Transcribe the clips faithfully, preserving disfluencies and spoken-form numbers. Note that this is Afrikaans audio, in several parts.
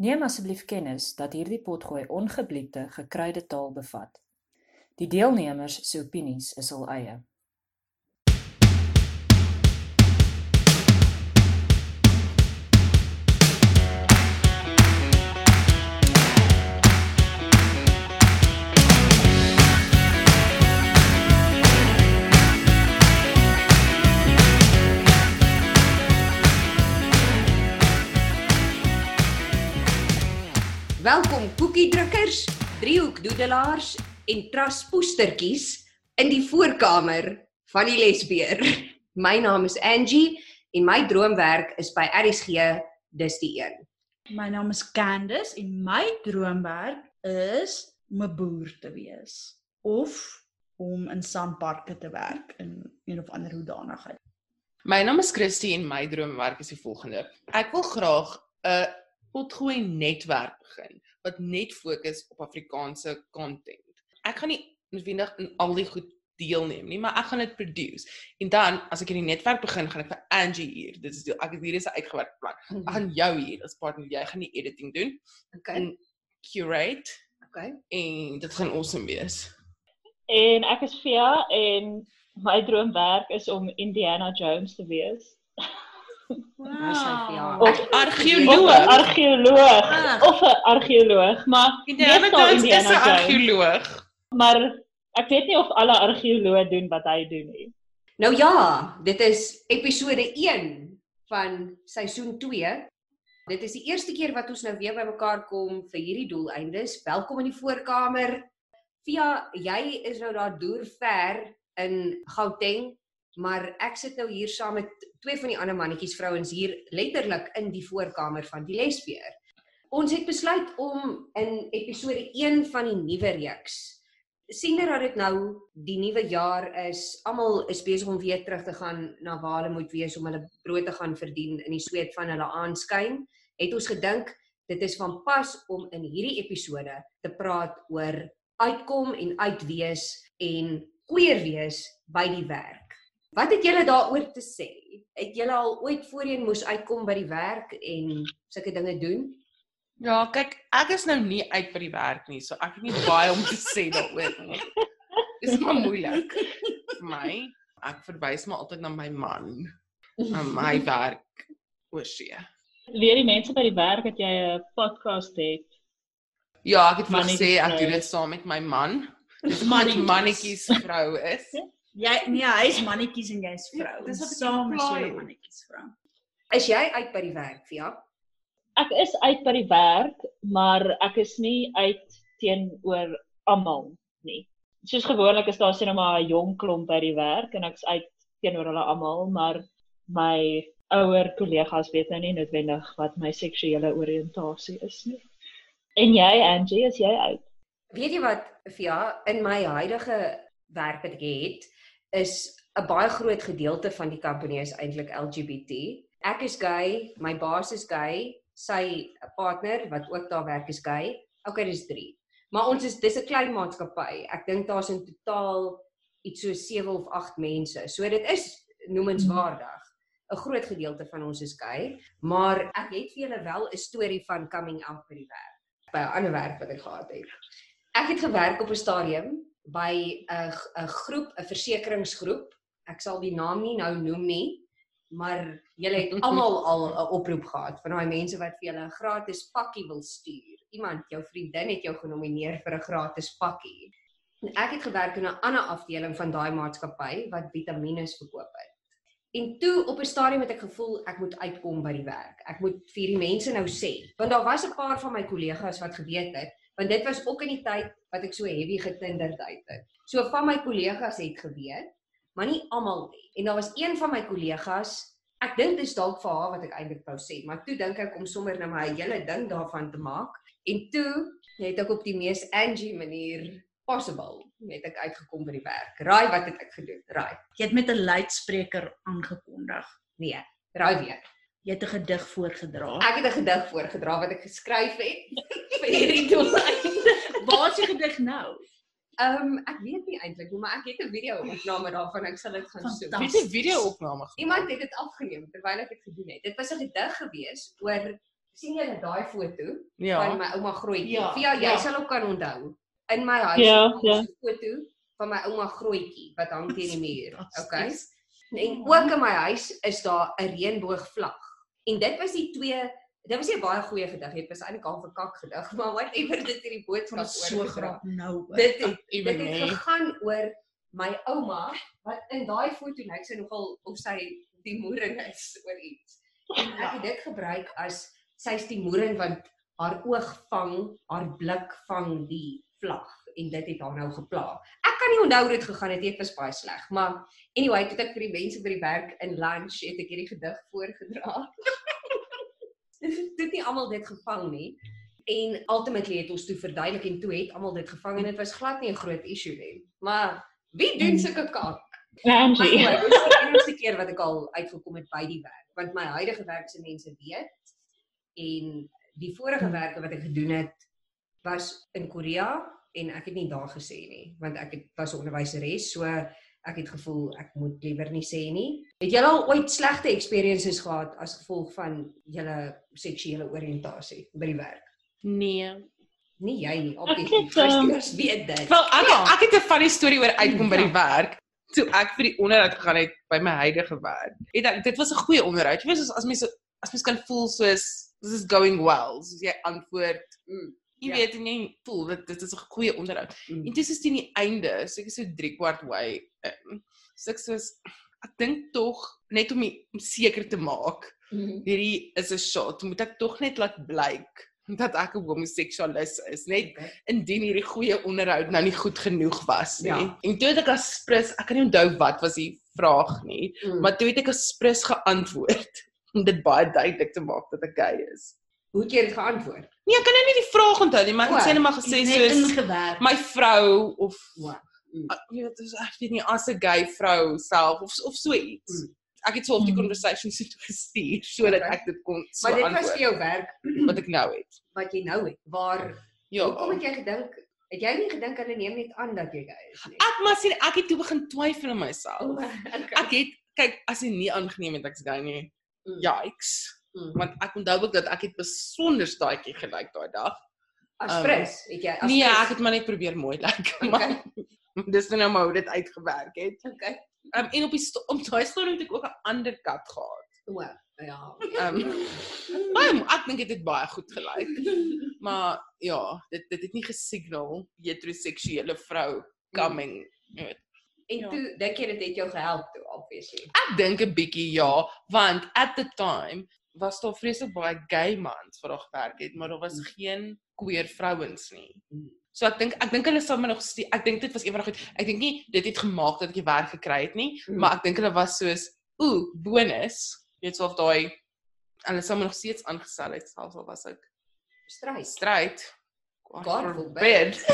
Neem asseblief kennis dat hierdie potgooi ongebliepte, gekruide taal bevat. Die deelnemers se opinies is hul eie. Welkom koekiedrukkers, driehoekdoedelaars en traspoestertjies in die voorkamer van die lesbeer. My naam is Angie en my droomwerk is by R S G, dis die een. My naam is Candice en my droomwerk is om 'n boer te wees of om in sandparke te werk in een of ander hoedanigheid. My naam is Christy en my droomwerk is die volgende. Ek wil graag 'n potgooi netwerk begin, wat net fokus op Afrikaanse content. Ek gaan nie noodwendig in al die goed deelneem nie, maar ek gaan dit produce. En dan, as ek in die netwerk begin, gaan ek vir Angie hier, dit is die, ek hier is 'n uitgewerkte plan. Mm-hmm. Ek gaan jou hier as partner, jy gaan die editing doen, okay. en curate, okay. en dit gaan awesome wees. En ek is Fia, en my droomwerk is om Indiana Jones te wees. Wow. Of argeoloog. Of 'n argeoloog. Ah. Of 'n argeoloog, maar Indiana meestal Jones is 'n Indiana Jones. argeoloog. Maar ek weet nie of alle argeoloë doen wat hy doen nie. Nou ja, dit is episode een van seisoen twee. Dit is die eerste keer wat ons nou weer by mekaar kom vir hierdie doeleindes. Welkom in die voorkamer. Via, jy is nou daar deur ver in Gauteng, maar ek sit nou hier saam met twee van die ander mannetjies vrouens hier letterlik in die voorkamer van die lesbeer. Ons het besluit om in episode een van die nuwe reeks, siende dat dit nou die nuwe jaar is, almal is besig om weer terug te gaan na waar hulle moet wees om hulle brood te gaan verdien in die sweet van hulle aanskyn, het ons gedink dit is van pas om in hierdie episode te praat oor uitkom en uitwees en queer wees by die werk. Wat het julle daaroor te sê? Het julle al ooit voorheen moes uitkom by die werk en sulke dinge doen? Ja, kyk, ek is nou nie uit by die werk nie, so ek het nie baie om te sê daaroor nie. Dis maar moeilik vir my. Ek verwys maar altyd na my man, na my werk oor see. Leer die mense by die werk dat jy 'n podcast het. Ja, ek het vir Mannetjies gesê ek vrou. doen dit saam met my man. Dis my mannetjies vrou is. Jy nee, hy is mannetjies en jy is vrou. Ja, dis wat ek saam is imply. julle mannetjies vrou. Is jy uit by die werk, Via? Ek is uit by die werk, maar ek is nie uit teenoor almal nie. Soos gewoonlik is daar sien nou maar 'n jong klomp by die werk en ek is uit teenoor hulle almal, maar my ouer kollegas weet nou nie noodwendig wat my seksuele oriëntasie is nie. En jy, Angie, is jy uit? Weet jy wat, Via, in my huidige werk wat ek het, is 'n baie groot gedeelte van die company is eintlik L G B T. Ek is gay, my baas is gay, sy partner wat ook daar werk is gay. Okay, dis drie. Maar ons is dis 'n klein maatskappy. Ek dink daar's in totaal iets so sewe of agt mense. So dit is noemenswaardig. 'n Groot gedeelte van ons is gay, maar ek het vir julle wel 'n storie van coming out by die werk. By 'n ander werk wat ek gehad het. Ek het gewerk op 'n stadium by 'n 'n groep, 'n versekeringsgroep. Ek sal die naam nie nou noem nie, maar julle het almal al 'n oproep gehad van daai mense wat vir julle 'n gratis pakkie wil stuur. Iemand, jou vriendin het jou genomineer vir 'n gratis pakkie. En ek het gewerk in 'n ander afdeling van daai maatskappy wat vitamiene verkoop het. En toe op 'n stadium het ek gevoel ek moet uitkom by die werk. Ek moet vir die mense nou sê, want daar was 'n paar van my kollegas wat geweet het, want dit was ook in die tyd wat ek so heavy getinderd het. So van my kollegas het geweet, maar nie almal nie. En daar was een van my kollegas, ek dink dis dalk vir haar wat ek eintlik wou sê, maar toe dink ek om sommer nou my hele ding daarvan te maak. En toe het ek op die mees Angie manier possible, het ek uitgekom by die werk. Raai wat het ek gedoen? Raai. Jy het met 'n luidspreker aangekondig. Nee, raai weer. Jy het 'n gedig voorgedra. Ek het 'n gedig voorgedra wat ek geskryf het vir hierdie doeleinde. Waar is die gedig nou? Ehm um, ek weet nie eintlik nie, maar ek het 'n video-opname daarvan, ek sal dit gaan soek. Fantasties. Dit is 'n video-opname. Iemand het dit afgeneem terwyl ek dit gedoen het. Dit was 'n gedig gewees oor sien julle daai foto Ja. van my ouma Grootjie? Ja, Via, jy ja. sal ook kan onthou. In my huis Ja, is ja. 'n foto van my ouma Grootjie wat hang teen die muur. Okay. Fantasties. En ook in my huis is daar 'n reënboogvlag. En dit was die twee, dit was nie 'n baie goeie gedig, dit was eintlik al 'n verkak gedig, maar whatever dit hierdie boodskap Van so oorgedra. graag nou. hoor. Dit het Ewen dit het nie. gegaan oor my ouma wat in daai foto lyk sy nogal of sy die moerin is oor iets. En ek het dit gebruik as sy's die moerin want haar oog vang, haar blik vang die vlag en dit het haar nou gepla. Ek kan nie onthou hoe dit gegaan het, dit was baie sleg, maar anyway, toe ek vir die mense by die werk in lunch het ek hierdie gedig voorgedra. Dit het nie almal dit gevang nie. En ultimately het ons toe verduidelik en toe het almal dit gevang en dit was glad nie 'n groot issue nie. Maar wie doen sulke kak? Maar Angie. anyway, dit is die enigste keer wat ek al uitgekom het by die werk, want my huidige werk se mense weet en die vorige werke wat ek gedoen het was in Korea en ek het nie daar gesê nie, want ek het was 'n onderwyseres, so ek het gevoel ek moet liewer nie sê nie. Het julle al ooit slegte experiences gehad as gevolg van julle seksuele oriëntasie by die werk? Nee. Nie jy nie, Ek obviously. het, um, Luisteraars weet dit. Wel, ek Ja. ek het 'n funny storie oor uitkom by die Ja. werk. Toe ek vir die onderhoud gegaan het by my huidige werk. Het ek, dit was 'n goeie onderhoud. Jy weet as as mense as mens kan voel soos this is going well, soos jy antwoord. Mm, Jy ja. weet en jy voel dit dit is 'n goeie onderhoud. mm. En dis is teen die einde, so ek is so drie kwart way. in. So ek soos ek dink tog net om die- om seker te maak Mm. hierdie is 'n shot, moet ek tog net laat blyk dat ek 'n homoseksualis is, net Okay. indien hierdie goeie onderhoud nou nie goed genoeg was nie. Ja. En toe het ek as prins, ek kan nie onthou wat was die vraag nie, Mm. maar toe het ek as prins geantwoord om dit baie duidelik te maak dat ek gay is. Hoe het jy dit geantwoord? Nee, ek kan nou nie die vraag onthou nie, maar ek het O, sê net maar gesê Net soos ingewerk. my vrou of Wow. Mm. uh, jy weet, dis ek weet nie as 'n gay vrou self of of so iets. Mm. Ek het so op die Mm. conversation so gestuur sodat Okay. ek dit kon so Maar dit was vir antwoord jou werk wat ek nou het. wat jy nou het. Waar Ja. hoekom het jy gedink? Het jy nie gedink hulle neem net aan dat jy gay is nie? Ek maar sien ek het toe begin twyfel in myself. Okay. Ek het kyk as jy nie aangeneem het ek's gay nie. Mm. Yikes. Mm. Want ek onthou ook dat ek het besonder staatjie gelyk daai dag. As um, prins, het jy as Nee, prins- ek het maar net probeer mooi lyk. Okay. Maar dis nou maar hoe dit uitgewerk het. Okay. Um, en op die sto- op daai stadium het ek ook 'n ander kat gehad. O, ja. Um, maar ek dink dit het baie goed gelyk. Maar ja, dit dit het nie gesignal heteroseksuele vrou coming. Jy weet. En Ja. toe dink jy dit het jou gehelp toe, obviously. Ek dink 'n bietjie ja, want at the time was daar vreeslik baie gay mans wat daar gewerk het, maar daar was Mm. geen queer vrouens nie. Mm. So ek dink ek dink hulle sal my nog steeds ek dink dit was eenvoudig goed. Ek dink nie dit het gemaak dat ek die werk gekry het nie, Mm. maar ek dink hulle was soos ooh, bonus. Jy weet so of daai hulle sal my nog steeds aangestel het selfs al was ek Stryd. stryd. God forbid.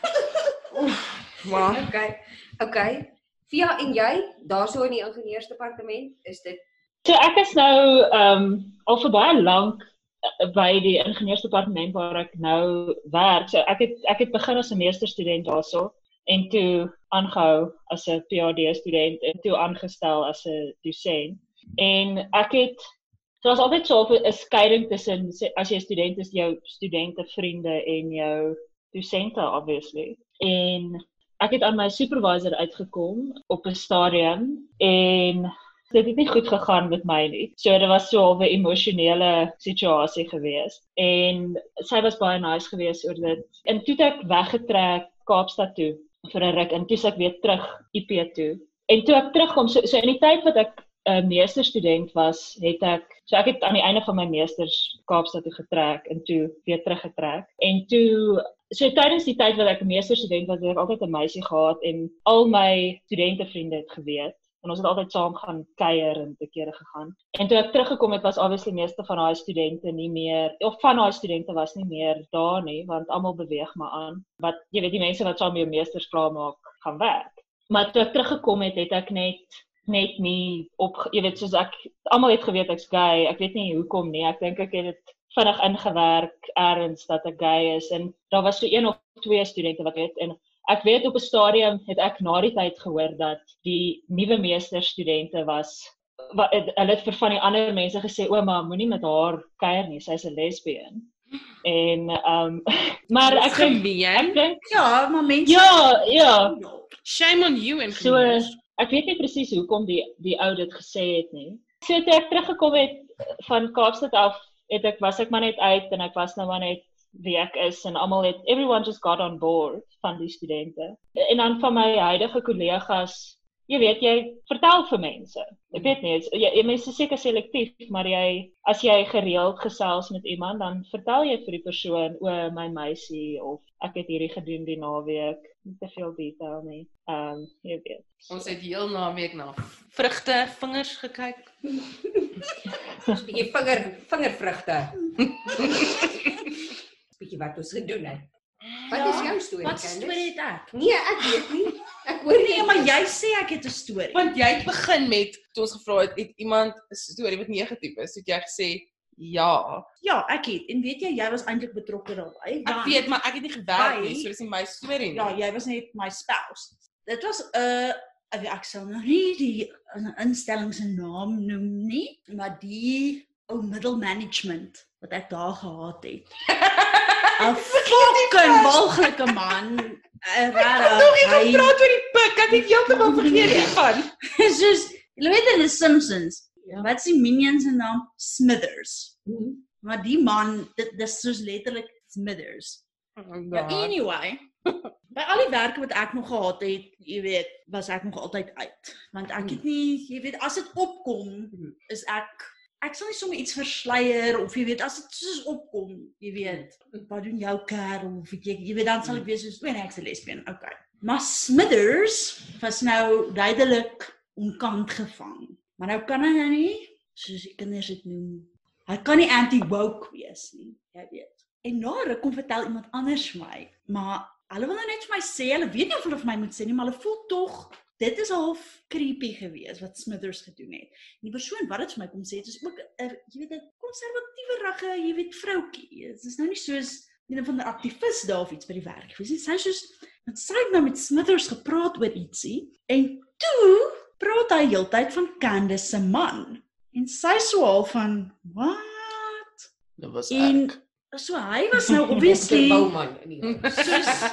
Maar Okay. Okay. Via en jy, daarso in die ingenieursdepartement, is dit So ek is nou ehm um, al vir baie lank uh, by die ingenieursdepartement waar ek nou werk. So ek het ek het begin as 'n meesterstudent daarso en toe aangehou as 'n P H D student en toe aangestel as 'n dosent. En ek het so was altyd so 'n skeiding tussen as jy 'n student is, jou studente vriende en jou dosente obviously. En ek het aan my supervisor uitgekom op 'n stadium en dit het nie goed gegaan met my nie. So dit was so 'n emosionele situasie gewees. En sy was baie nice geweest oor dit. En toe het ek weggetrek Kaapstad toe vir 'n ruk en toe ek weer terug I P toe. En toe ek terugkom, so, so in die tyd wat ek 'n uh, meesterstudent was, het ek so ek het aan die einde van my meesters Kaapstad toe getrek en toe weer teruggetrek. En toe so tydens die tyd wat ek 'n meesterstudent was, het ek altyd 'n meisie gehad en al my studentevriende het geweet. En ons het altyd saam gaan kuier en te kere gegaan. En toe ek teruggekom het, was obviously meeste van daai studente nie meer, of van daai studente was nie meer daar nie, want almal beweeg maar aan. Wat jy weet die mense wat saam met jou meesters klaar maak, gaan werk. Maar toe ek teruggekom het, het ek net net nie op jy weet soos ek almal het geweet ek's gay. Ek weet nie hoekom nie. Ek dink ek het dit vinnig ingewerk erns dat ek gay is en daar was so een of twee studente wat weet en ek weet op 'n stadium het ek na die tyd gehoor dat die nuwe meesterstudente was wat hulle het vir van die ander mense gesê, ouma, moenie met haar kuier nie, sy's 'n lesbien. En ehm um, maar ek dink ek gemeen. dink Ja, maar mense ja, ja. Shame on you en So ek weet nie presies hoekom die die ou dit gesê het nie. So toe ek teruggekom het van Kaapstad af, het ek was ek maar net uit en ek was nou maar net wie ek is en almal het everyone just got on board van die studente. En dan van my huidige kollegas, jy weet jy vertel vir mense. Ek weet nie, jy, jy mense is seker selektief, maar jy as jy gereeld gesels met iemand, dan vertel jy vir die persoon, o my meisie of ek het hierdie gedoen die naweek, nie te veel detail nie. Ehm um, jy weet. Ons het heel naweek na vrugte, vingers gekyk. Bietjie vinger vingervrugte. Bietjie wat ons gedoen het. Wat Ja, is jou storie, Wat Candice? storie het ek? Nee, ek weet nie. Ek hoor Nee, maar jy sê ek het 'n storie. Want jy het begin met, toe ons gevra het, het iemand 'n storie wat negatief is, het jy gesê, ja. Ja, ek het. En weet jy, jy was eintlik betrokke daarbey. Ek want- weet, maar ek het nie gewerk nie, Hy- so dis nie my storie nie. Ja, jy was net my spouse. Dit was 'n uh, ek sal nou nie die uh, instelling se naam noem nie, maar die ou middelmanagement wat ek daar gehad het. 'n fucking walglike man. Uh, Ek nog nie gepraat oor die pik, ek het heeltemal vergeet hiervan. Soos, jy weet in The Simpsons. Ja. Wat is die minion se naam? Smithers. Mhm. Maar die man, dit dis soos letterlik Smithers. Ja, anyway, by al die werke wat ek nog gehad het, jy weet, was ek nog altyd uit. Want ek het nie, jy weet, as dit opkom, is ek ek sal nie sommer iets versleier of jy weet, as dit soos opkom, jy weet, wat doen jou kerel of jy, jy weet, dan sal ek wees soos, "Nee, ek's 'n lesbien." Okay. Maar Smithers was nou duidelik onkant gevang. Maar nou kan hy nou nie, soos die kinders dit noem, hy kan nie anti-woke wees nie, jy weet. En na ruk kom vertel iemand anders vir my, maar hulle wil nou net vir my sê, hulle weet nie of hulle vir my moet sê nie, maar hulle voel tog, dit is half creepy gewees wat Smithers gedoen het. En die persoon wat dit vir my kom sê, het is ook 'n, jy weet, 'n konservatiewerige, jy weet, vroutjie. Dit is nou nie soos een van die aktivis daar of iets by die werk gewees nie. Sy is soos, want sy het nou met Smithers gepraat oor ietsie, en toe praat hy heeltyd van Candice se man. En sy so al van, what? Dit was En ek. so hy was nou Die obviously bouman in die soos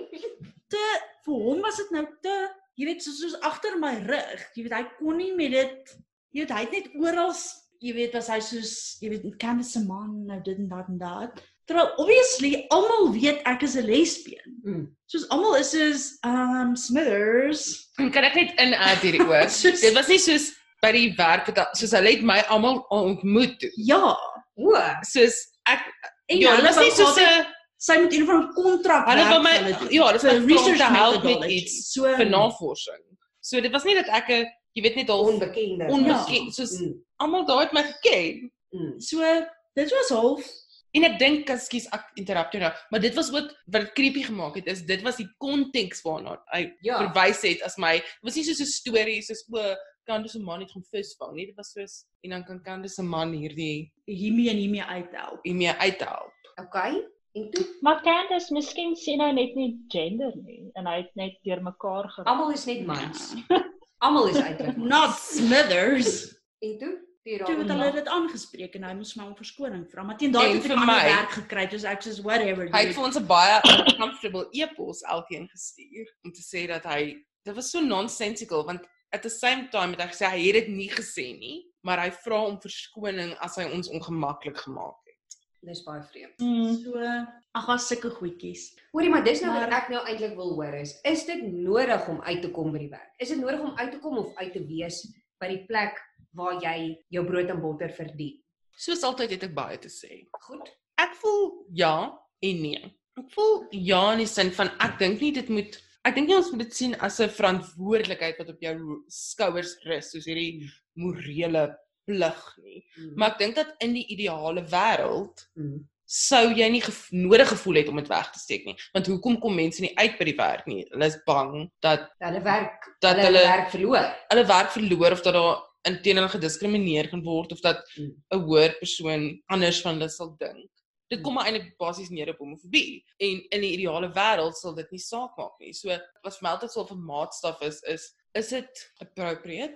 te vir hom was dit nou te, jy weet, soos, soos agter my rug. Jy weet, hy kon nie met dit, jy weet, hy het net oral, jy weet, was hy soos, jy weet, Candice se man, nou dit en dat en dat. Terwyl obviously almal weet ek is 'n lesbien. Mm. Soos almal is soos um Smithers. Kan ek net in add hierdie oor? Soos- Dit was nie soos by die werk, wat- soos hulle het my almal ontmoet toe. Ja. O, Soos ek, En ja, hulle dit was nie wou soos altyd- 'n, sy moet een van 'n kontrak hulle wou werk my, vir hulle doen. ja, hulle vir was research research te help met methodology. iets, So vir navorsing. So dit was nie dat ek 'n, jy weet net al onbekende. onbekend, soos Mm. almal daar het my geken. Mm. so dit was half En ek dink, ekskuus, ek interrupt jou nou, maar dit was ook wat dit creepy gemaak het, is dit was die konteks waarna hy Ja. verwys het as my, dit was nie soos 'n storie, soos, o, Candice se man het gaan visvang nie, dit was soos, en dan kan Candice se man hierdie, hiermee en hiermee uithelp. hiermee uithelp. Okay. En toe Maar Candice, miskien sien hy net nie gender nie en hy het net deurmekaar geraak. almal is net mans. Almal is eintlik mans. Not Smithers. En toe die Toe het hulle dit aangespreek en hy moes my om verskoning vra. Maar teen daai En tyd het ek vir 'n ander my- werk gekry, dus ek sê whatever. Hy het dude. vir ons 'n baie uncomfortable e-pos elkeen gestuur, om te sê dat hy, dit was so nonsensical, want at the same time het hy gesê, hy het dit nie gesê nie, maar hy vra om verskoning as hy ons ongemaklik gemaak het. Dis baie vreemd. Mm. So, ag, was sulke goedjies. Hoorie, maar dis nou wat Maar- ek nou eintlik wil hoor is, is dit nodig om uit te kom by die werk? Is dit nodig om uit te kom of uit te wees by die plek waar jy jou brood en botter verdien? Soos altyd het ek baie te sê. Goed. Ek voel ja en nee. Ek voel ja in die sin van, ek dink nie dit moet, ek dink nie ons moet dit sien as 'n verantwoordelikheid wat op jou skouers rus, soos hierdie morele plig nie. Mm. Maar ek dink dat in die ideale wêreld Mm. sou jy nie gev nodig gevoel het om dit weg te steek nie. Want hoekom kom mense nie uit by die werk nie? Hulle is bang dat Hulle werk, Dat hulle, hulle hulle- werk verloor. hulle werk verloor of dat daar teen hulle gediskrimineer kan word of dat Mm. 'n hoër persoon anders van hulle sal dink. Dit kom maar eintlik basies neer op homofobie. En in die ideale wêreld sal dit nie saak maak nie. So wat vir my altyd so 'n maatstaf is, is is dit appropriate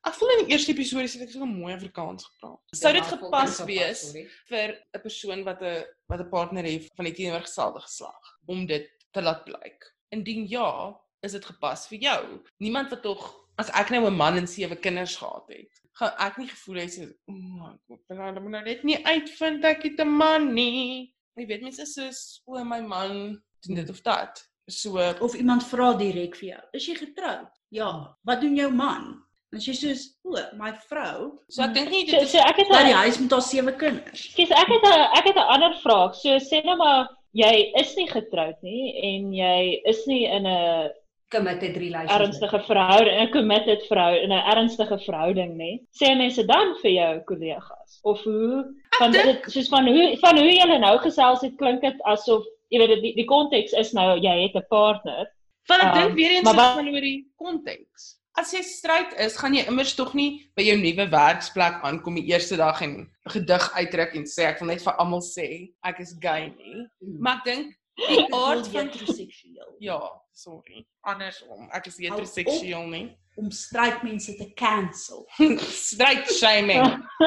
Ek voel in die eerste episode het ek so mooi Afrikaans gepraat. Sou dit gepas wees vir 'n persoon wat 'n wat 'n partner het van die teenoorgestelde geslag om dit te laat blyk? Indien ja, is dit gepas vir jou. Niemand wat tog as ek nou 'n man en sewe kinders gehad het, gaan ek nie gevoel hê so, o my god, dan moet nou net nie uitvind ek het 'n man nie. Jy weet mense is soos, o my man doen dit of dat. So of iemand vra direk vir jou, is jy getroud? Ja, wat doen jou man? En sy soos, o, my vrou. So ek dink nie So, dit is so ek het by 'n die huis met haar sewe kinders. Kies, ek het 'n ek het 'n ander vraag. So sê nou maar jy is nie getroud nie en jy is nie in 'n committed relationship. ernstige verhouding, 'n committed vrou in 'n ernstige verhouding nie. Sê mense dan vir jou kollegas of hoe van dit soos van hoe van hoe julle nou gesels het klink dit asof jy weet die die konteks is nou jy het 'n partner. Want ek Um, dink weer eens maar is wat- van oor die konteks. As jy stryd is, gaan jy immers tog nie by jou nuwe werksplek aankom die eerste dag en 'n gedig uitdruk en sê ek wil net vir almal sê ek is gay nie. Maar ek dink die aard van heteroseksueel. ja, sorry. Andersom, ek is Hou heteroseksueel nie. Om strydmense te cancel. Stryd shaming.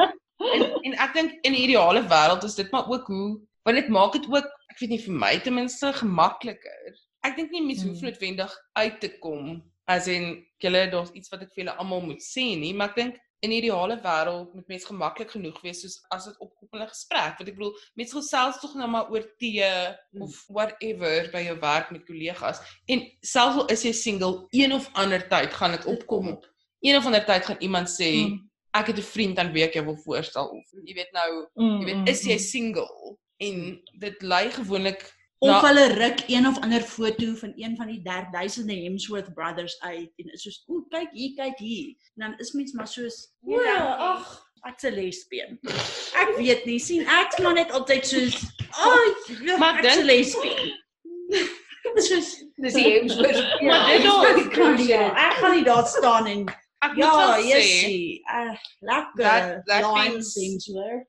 en, en ek dink in die ideale wêreld is dit maar ook hoe want dit maak dit ook, ek weet nie vir my ten minste gemakliker. Ek dink nie mense hoef noodwendig uit te kom as in julle daar's iets wat ek vir julle almal moet sê nie, maar ek dink in die ideale wêreld moet mense gemaklik genoeg wees soos as dit opkom in 'n gesprek. Want ek bedoel, mense gesels tog nou maar oor tee Mm. of whatever by jou werk met kollegas. En selfs al is jy single, een of ander tyd gaan dit opkom. Een of ander tyd gaan iemand sê, Mm. ek het 'n vriend aan wie ek jou wil voorstel of jy weet nou, Mm, jy weet, mm, is jy mm. single? En dit lei gewoonlik Of na- hulle ruk een of ander foto van een van die derduisende Hemsworth brothers uit en is soos, o, kyk hier, kyk hier. En dan is mens maar soos, o, ag, ek's 'n lesbien. Ek weet nie, sien ek's maar net altyd soos, ag, Maar ek's 'n dink- lesbien. Soos, Dis die Hemsworth. Maar dit Ja, al- dis die cruise ja, ship. ek gaan nie daar staan en ek moet ja, wel sê, jessie, uh, lekker, That- that lines, means- Hemsworth.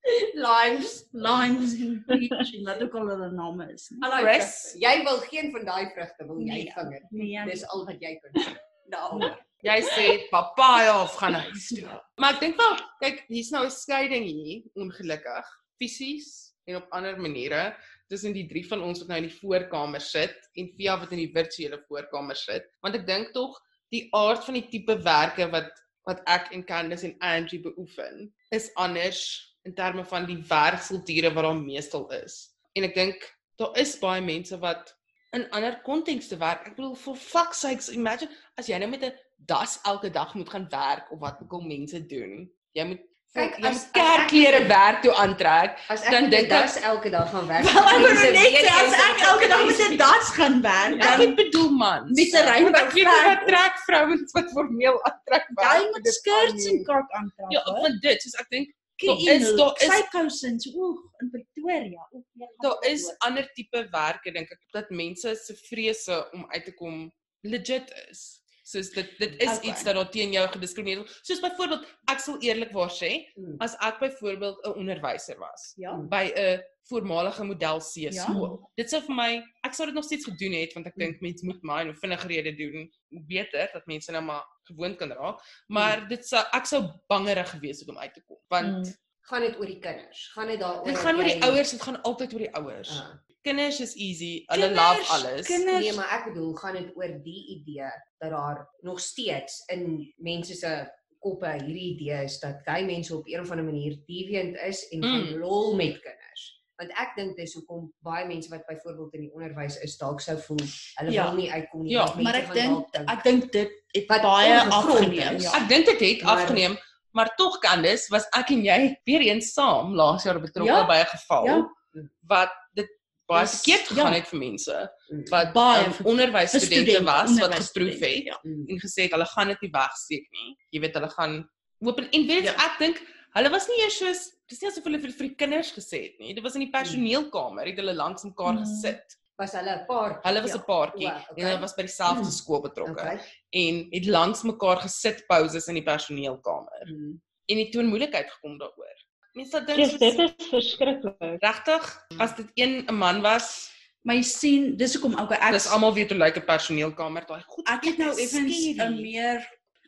Limes. Lines en peach en wat ook al hulle name is. nie? Hallo Chris. Chris, jy wil geen van daai vrugte wil jy Nee. vinger. Nee, Dis al wat jy kan sê. Nou. jy sê papaya of gaan huis toe. Maar ek dink wel, kyk, hier's nou 'n skeiding hier, ongelukkig, fisies en op ander maniere, tussen die drie van ons wat nou in die voorkamer sit en Via wat in die virtuele voorkamer sit, want ek dink tog die aard van die tipe werke wat wat ek en Candice en Angie beoefen, is anders in terme van die werkskulture wat daar meestal is. En ek dink daar is baie mense wat in ander kontekste werk. Ek bedoel for fuck's sakes, imagine as jy nou met 'n das elke dag moet gaan werk of wat ook al mense doen. Jy moet Kyk, jy as- moet as kerkklere ek- werk toe aantrek. As ek Dan dan dink dink ek- das elke dag gaan werk. Wel, ek wil mense net weet sê, as jy ek is elke dag een met 'n das gaan werk, Ek dan het bedoel man. met 'n reën Ek weet nie wat trek vrouens wat formeel aantrek werk. jy moet skirts en kort aantrek. Ja, hoor. van dit, soos ek dink Kyk, daar is- daar is- sykousins, oeg, in Pretoria. Oeg, jy gaan daar is dood. ander tipe werke dink ek dat mense se vrese om uit te kom legit is. Soos dit dit is Okay. iets dat daar teen jou gediskrimineer word. Soos byvoorbeeld, ek sal eerlikwaar sê, Mm. as ek byvoorbeeld 'n onderwyser was Ja. by 'n voormalige model C Ja. skool. Dit sou vir my, ek sou dit nog steeds gedoen het want ek dink mense moet maar en vinnig rede doen, hoe beter dat mense nou maar gewoond kan raak. Maar dit sou ek sou bangerig gewees het om uit te kom want Mm. Gaan dit oor die kinders? Gaan dit daaroor? dit gaan oor die jy- ouers, dit gaan altyd oor die ouers. Ah. Kinders is easy, hulle Kinders, love alles. kinders. Nee, maar ek bedoel, gaan dit oor die idee dat daar nog steeds in mense se koppe hierdie idee is dat gay mense op een of ander manier deviant is en gaan Mm. lol met kinders. Want ek dink dis hoekom baie mense wat byvoorbeeld in die onderwys is dalk sou voel hulle Ja. wil nie uitkom nie. Ja, want Maar mense ek gaan dink dalk ek dink dit het Wat baie ongegrond afgeneem. is. Ja. Ek dink dit het Maar- afgeneem, maar tog Candice, was ek en jy weer eens saam laas jaar betrokke Ja. by 'n geval Ja. wat dit baie Dis- verkeerd gegaan ja. het vir mense Mm. wat Baie um, ver- onderwysstudente studente, was wat onderwysstudente, geproef het ja. Mm. en gesê het hulle gaan dit nie wegsteek nie. Jy weet hulle gaan open en weet jy, Ja. ek dink hulle was nie eers soos dis nie asof hulle vir, vir die kinders gesê het nie. Dit was in die personeelkamer, het hulle langs mekaar Mm. gesit. Was hulle 'n paar? Hulle was Ja. 'n paartjie O, okay. en hulle was by dieselfde Mm. skool betrokke Okay. en het langs mekaar gesit pauses in die personeelkamer. Mm. En het toe in moeilikheid gekom daaroor. Mense sal dink Yes, soos- dit is verskriklik. regtig as dit een 'n man was, Maar jy sien, dis hoekom okay, ek dis almal weet hoe lyk 'n personeelkamer daai goed. ek het nou dit is effens scary. 'n meer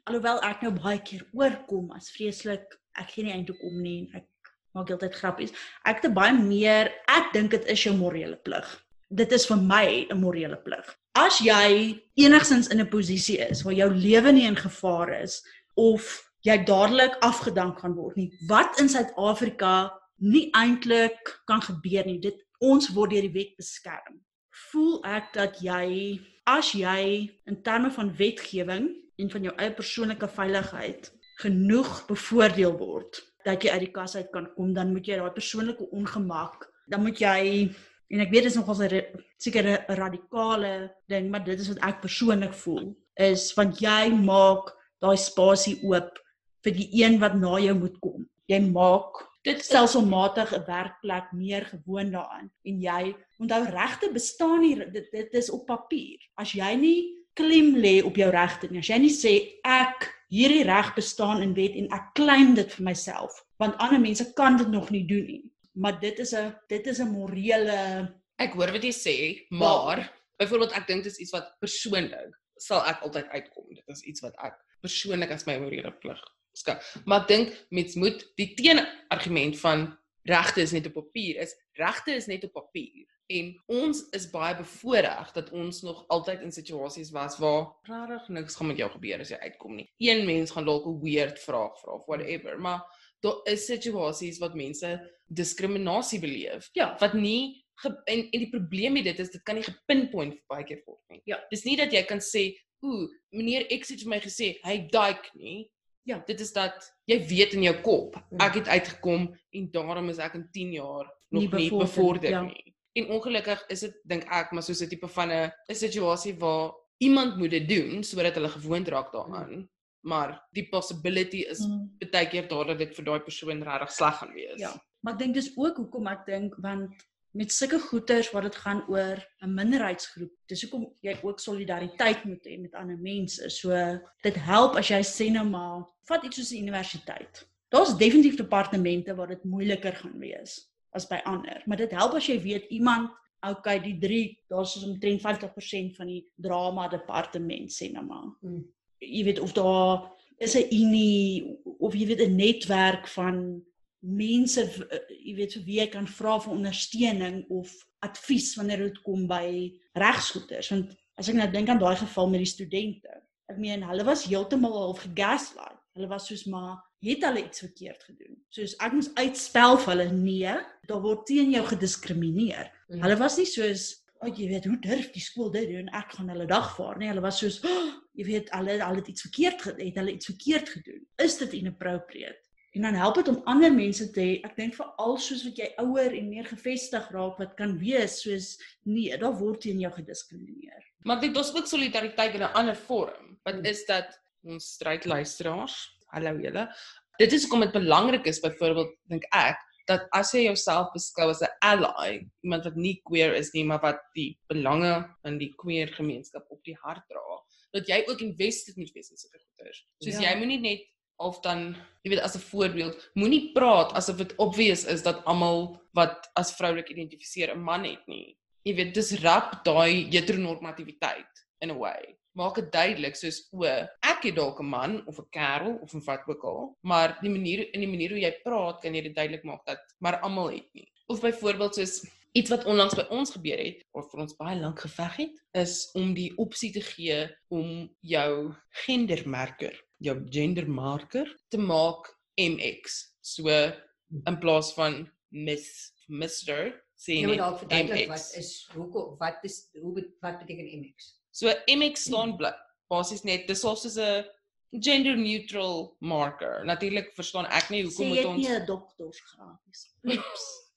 alhoewel ek nou baie keer oorkom as vreeslik, ek gee nie eintlik om nie, ek maak altyd grappies. Ek het baie meer, ek dink dit is jou morele plig. Dit is vir my 'n morele plig. As jy enigstens in 'n posisie is waar jou lewe nie in gevaar is of jy dadelik afgedank gaan word nie, wat in Suid-Afrika nie eintlik kan gebeur nie. Dit ons word deur die wet beskerm. Voel ek dat jy as jy in terme van wetgewing en van jou eie persoonlike veiligheid genoeg bevoordeel word dat jy uit die kas uit kan kom, dan moet jy daai persoonlike ongemak, dan moet jy, en ek weet dit is nogals 'n sekere radikale ding, maar dit is wat ek persoonlik voel, is want jy maak daai spasie oop vir die een wat na jou moet kom. Jy maak dit stelselmatig 'n werkplek meer gewoon daaraan. En jy, onthou regte bestaan nie, dit, dit is op papier. As jy nie klem lê op jou regte nie, as jy nie sê ek hierdie reg bestaan in wet en ek claim dit vir myself, want ander mense kan dit nog nie doen nie. Maar dit is 'n dit is 'n morele. Ek hoor wat jy sê, maar byvoorbeeld ek dink dit is iets wat persoonlik sal ek altyd uitkom. Dit is iets wat ek persoonlik as my morele plig skou. Maar ek dink mens moet die teenargument van regte is net op papier is regte is net op papier. En ons is baie bevoordeel dat ons nog altyd in situasies was waar regtig niks gaan met jou gebeur as jy uitkom nie. Een mens gaan dalk 'n weird vraag vra of whatever, maar daar is situasies wat mense diskriminasie beleef. Ja. Wat nie ge, en, en die probleem met dit is dit kan nie gepinpoint baie keer word nie. Ja. Dis nie dat jy kan sê, "Ooh, meneer X het vir my gesê hy duik nie." Ja. Dit is dat jy weet in jou kop, ek het uitgekom en daarom is ek in tien jaar nog Nie nie bevorder, bevorder ja. nie. En ongelukkig is dit dink ek maar soos 'n tipe van 'n 'n situasie waar iemand moet dit doen sodat hulle gewoond raak daaraan. Maar die possibility is Mm. baie keer daar dat dit vir daai persoon regtig sleg gaan wees. Ja, maar ek dink dis ook hoekom ek dink, want met sulke goeters wat dit gaan oor 'n minderheidsgroep, dis hoekom jy ook solidariteit moet hê met ander mense. So dit help as jy sê nou maar, vat iets soos 'n universiteit. Daar's definitief departemente waar dit moeiliker gaan wees as by ander, maar dit help as jy weet iemand, okay, die drie, daar's soos omtrent vyftig persent van die drama departement sê nou maar. Hmm. Jy weet of daar is 'n unie of jy weet 'n netwerk van mense, jy weet vir wie jy kan vra vir ondersteuning of advies wanneer dit kom by regsgoeders. Want as ek nou dink aan daai geval met die studente, ek meen hulle was heeltemal half gegaslight. Hulle was soos maar het hulle iets verkeerd gedoen. Soos ek moes uitspel vir hulle nee, daar word teen jou gediskrimineer. Mm. Hulle was nie soos, "Ag, jy weet, hoe durf die skool dit doen? Ek gaan hulle dagvaar." Nee, hulle was soos, "Oh, jy weet, hulle hulle het iets verkeerd gedoen, het hulle iets verkeerd gedoen. Is dit inappropriate?" En dan help dit om ander mense te hê. Ek dink veral soos wat jy ouer en meer gevestig raak, wat kan wees soos nee, daar word teen jou gediskrimineer. Maar ek dink daar's ook solidariteit in 'n ander vorm. Wat Hmm. is dat ons strydluisteraars, hallo julle. Dit is hoekom dit belangrik is byvoorbeeld dink ek dat as jy jouself beskou as 'n ally, iemand wat nie queer is nie, maar wat die belange van die queer gemeenskap op die hart dra, dat jy ook invested moet wees in sulke goeders. Soos Ja. jy moenie net of dan, jy weet as 'n voorbeeld, moenie praat asof dit obvious is dat almal wat as vroulik identifiseer 'n man het nie. Jy weet, dis rap daai heteronormativiteit in a way. Maak dit duidelik soos o, ek het dalk 'n man of 'n kerel of 'n wat ook al, maar die manier in die manier hoe jy praat kan jy dit duidelik maak dat maar almal het nie. Of byvoorbeeld soos iets wat onlangs by ons gebeur het of vir ons baie lank geveg het, is om die opsie te gee om jou gendermerker, jou gendermarker te maak M X. So in plaas van Miss Mister sê Jy moet net dalk verduidelik M wat X. is hoekom wat is hoe bet- wat beteken M X? So M X staan blik. Basies net dis soos 'n gender neutral marker. Natuurlik verstaan ek nie Sê hoekom jy moet het ons nie 'n doktorsgraad nie. Pleps.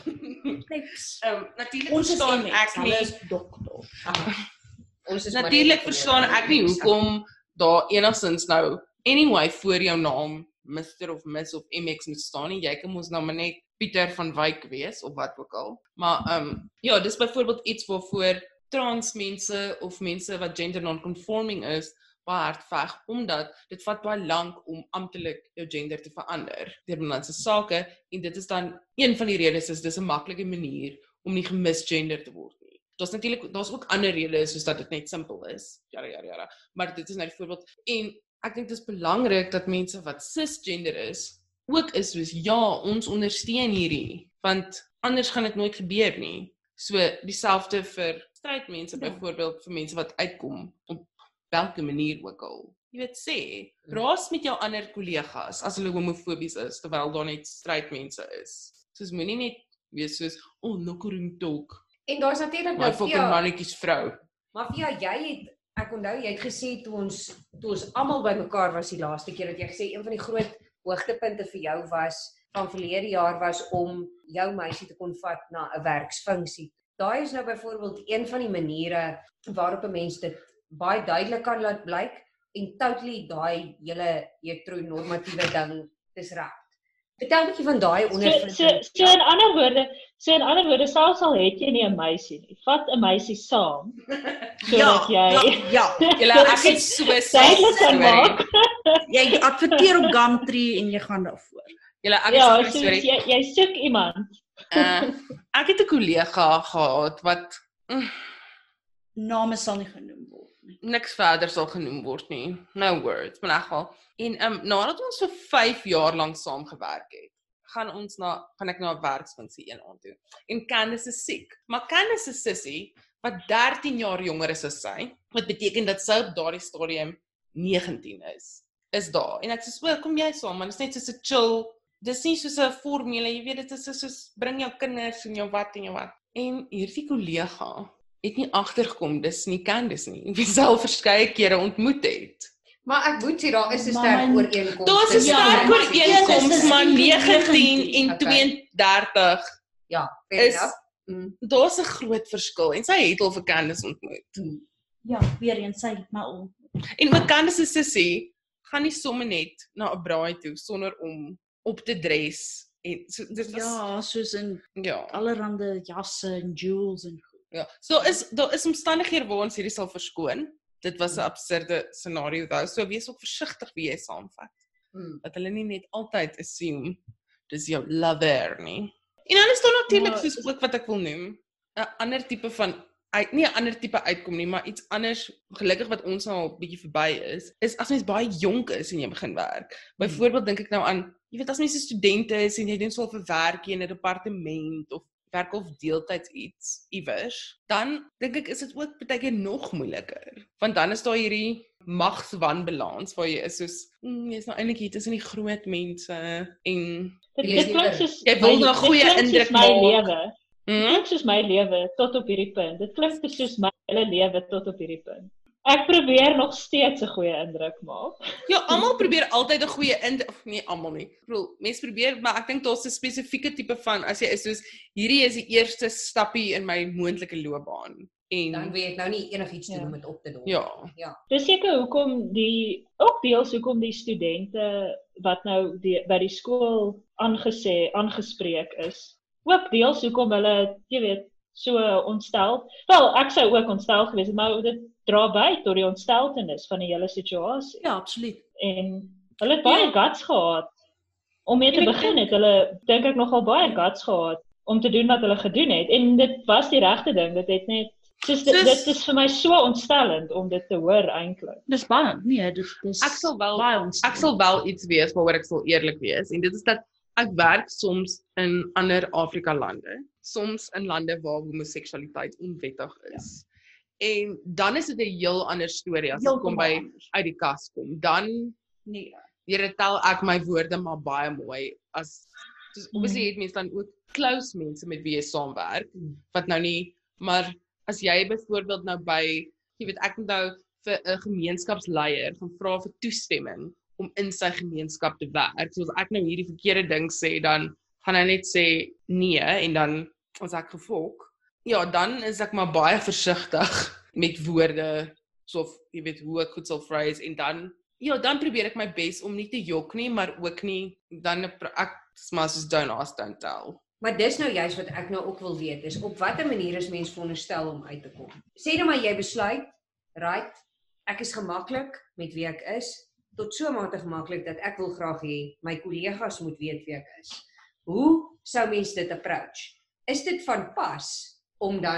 Pleps. Ehm natuurlik Ons is verstaan M X, ek hulle nie. is dokter. Ons is maar Natuurlik net- verstaan ek nie hoekom daar enigstens nou anyway voor jou naam Mister of Miss of M X moet staan nie. Jy kan mos nou maar net Pieter van Wyk wees of wat ook al. Maar ehm um, ja, dis byvoorbeeld iets waarvoor trans mense of mense wat gender non-conforming is baie hard veg, omdat dit vat baie lank om amptelik jou gender te verander deur binnelandse sake, en dit is dan een van die redes is dis 'n maklike manier om nie gemisgender te word nie. Daar's natuurlik daar's ook ander redes soos dat dit net simpel is. Ja ja ja. Maar dit is nou die voorbeeld en ek dink dit is belangrik dat mense wat cisgender is, ook is soos, ja, ons ondersteun hierdie, want anders gaan dit nooit gebeur nie. So, dieselfde vir straight mense, ja. Byvoorbeeld vir mense wat uitkom, op welke manier ook al. Jy weet, sê, raas met jou ander kollegas, as hulle homofobies is, terwyl daar net straight mense is. Soos, moenie net wees soos, oh, locker-room talk. En daar's natuurlik My fucking mannetjies vrou. Maar Via, jy het, ek onthou, jy het gesê, toe ons, toe ons almal bymekaar was die laaste keer, dat jy gesê, een van die groot hoogtepunte vir jou was, van verlede jaar was, om jou meisie te kon vat na 'n werksfunksie. Daai is nou byvoorbeeld een van die maniere, waarop 'n mens dit baie duidelik kan laat blyk, en totally daai hele heteronormatiewe ding dis reg. Vertel 'n bietjie van daai ondervinding. So, so, so in ander woorde, so in ander woorde, selfs al het jy nie 'n meisie nie, vat 'n meisie saam, sodat ja, jy ja, ja. Julle, ek het so duidelik kan maak. Jy adverteer op Gumtree en jy gaan daarvoor. Julle, ek Ja, is so sorry. jy, jy soek iemand. Uh, ek het 'n kollega gehad wat mm, Name sal nie genoem word nie. niks verder sal genoem word nie. No words, maar in elk geval. En um, nadat ons vir vyf jaar lank saam gewerk het, gaan ons na gaan ek na 'n werksfunksie een aand toe. En Candice is siek. Maar Candice is sissie wat dertien jaar jonger is as sy, wat beteken dat sy op daardie stadium negentien is. Is daar. En ek sê, "Wel, kom jy saam, man. Dit is net so 'n chill. Dis nie soos 'n formule, jy weet, dit is soos bring jou kinders en jou wat en jou wat." En hierdie kollega het nie agtergekom dis nie Candice nie, wie sy al verskeie kere ontmoet het. Maar ek moet sê, daar is 'n Maar sterk my- ooreenkoms. Daar's 'n tussen sterk die ooreenkoms, Dis maar negentien negentien, en okay. tweeëndertig Ja, fair is, enough. Mm. daar's 'n groot verskil, en sy het al vir Candice ontmoet. Ja, weer eens sy het my al. En ook Candice se sussie, gaan nie sommer net na 'n braai toe, sonder om op te dress, en so, dit was, Ja, soos in ja. allerhande jasse en jewels en goed. Ja, so is daar is omstandighede waar ons hierdie sal verskoon. Dit was 'n absurde scenario daar. So wees ook versigtig wie jy saamvat. Mm. Dat hulle nie net altyd assume dis jou lover nie. En dan is daar natuurlik Maar- soos ook wat ek wil noem, 'n ander tipe van uit nie 'n ander tipe uitkom nie, maar iets anders, gelukkig wat ons nou al bietjie verby is, is as mens baie jonk is en jy begin werk. Byvoorbeeld dink ek nou aan, jy weet as mens 'n student is en jy doen so 'n werkie in 'n departement of werk of deeltyds iets iewers, dan dink ek is dit ook baie keer nog moeiliker. Want dan is daar hierdie magswanbalans waar jy is soos, mm, jy's nou eintlik hier tussen die groot mense en Dit, Jy is dit klink liewer- soos jy wil my- nou dit goeie klink soos indruk my maak. lewe. Dit mm, klink soos my lewe tot op hierdie punt. Dit klink soos my hele lewe tot op hierdie punt. Ek probeer nog steeds 'n goeie indruk maak. ja, almal probeer altyd 'n goeie indruk, of nee, almal nie. Ek bedoel, mense probeer, maar ek dink daar's 'n spesifieke tipe van as jy is soos hierdie is die eerste stappie in my moontlike loopbaan. En Dan weet ek nou nie enigiets te Ja. doen met op te doen. ja, Dis seker hoekom die ook deels hoekom die studente wat nou die, by die skool aangesê aangespreek is. Ook deels hoekom hulle, jy weet, so ontstel. Wel, ek sou ook ontstel gewees het, maar dit dra by tot die ontsteltenis van die hele situasie. Ja, absoluut. En hulle het baie guts gehad. Om mee te begin het hulle dink ek nogal baie guts gehad om te doen wat hulle gedoen het. En dit was die regte ding. Dit het net soos dit, Soos- dit is vir my so ontstellend om dit te hoor eintlik. Dis baie, nee, dit dis Ek sal wel- baie ons. ek sal wel iets wees waaroor ek sal eerlik wees en dit is dat ek werk soms in ander Afrika lande, soms in lande waar homoseksualiteit onwettig is. En dan is dit 'n heel ander storie as dit kom by uit die kas kom. Dan nee. Here tel ek my woorde maar baie mooi as soos obviously het mense dan ook close mense met wie jy saamwerk wat nou nie, maar as jy byvoorbeeld nou by, jy weet ek moet nou vir 'n gemeenskapsleier gaan vra vir toestemming om in sy gemeenskap te werk. So as ek nou hierdie verkeerde ding sê, dan gaan hy net sê nee en dan as ek gefok, ja, dan is ek maar baie versigtig met woorde, so jy weet hoe ek goed sal phrase en dan ja, dan probeer ek my bes om nie te jok nie, maar ook nie dan ek maar soos don't ask, don't tell. Maar dis nou juist wat ek nou ook wil weet, is op watter manier is mens veronderstel om uit te kom? Sê nou maar jy besluit, right, ek is gemaklik met wie ek is, tot so mate gemaklik dat ek wil graag hê my kollegas moet weet wie ek is. Hoe sou mens dit approach? Is dit van pas om dan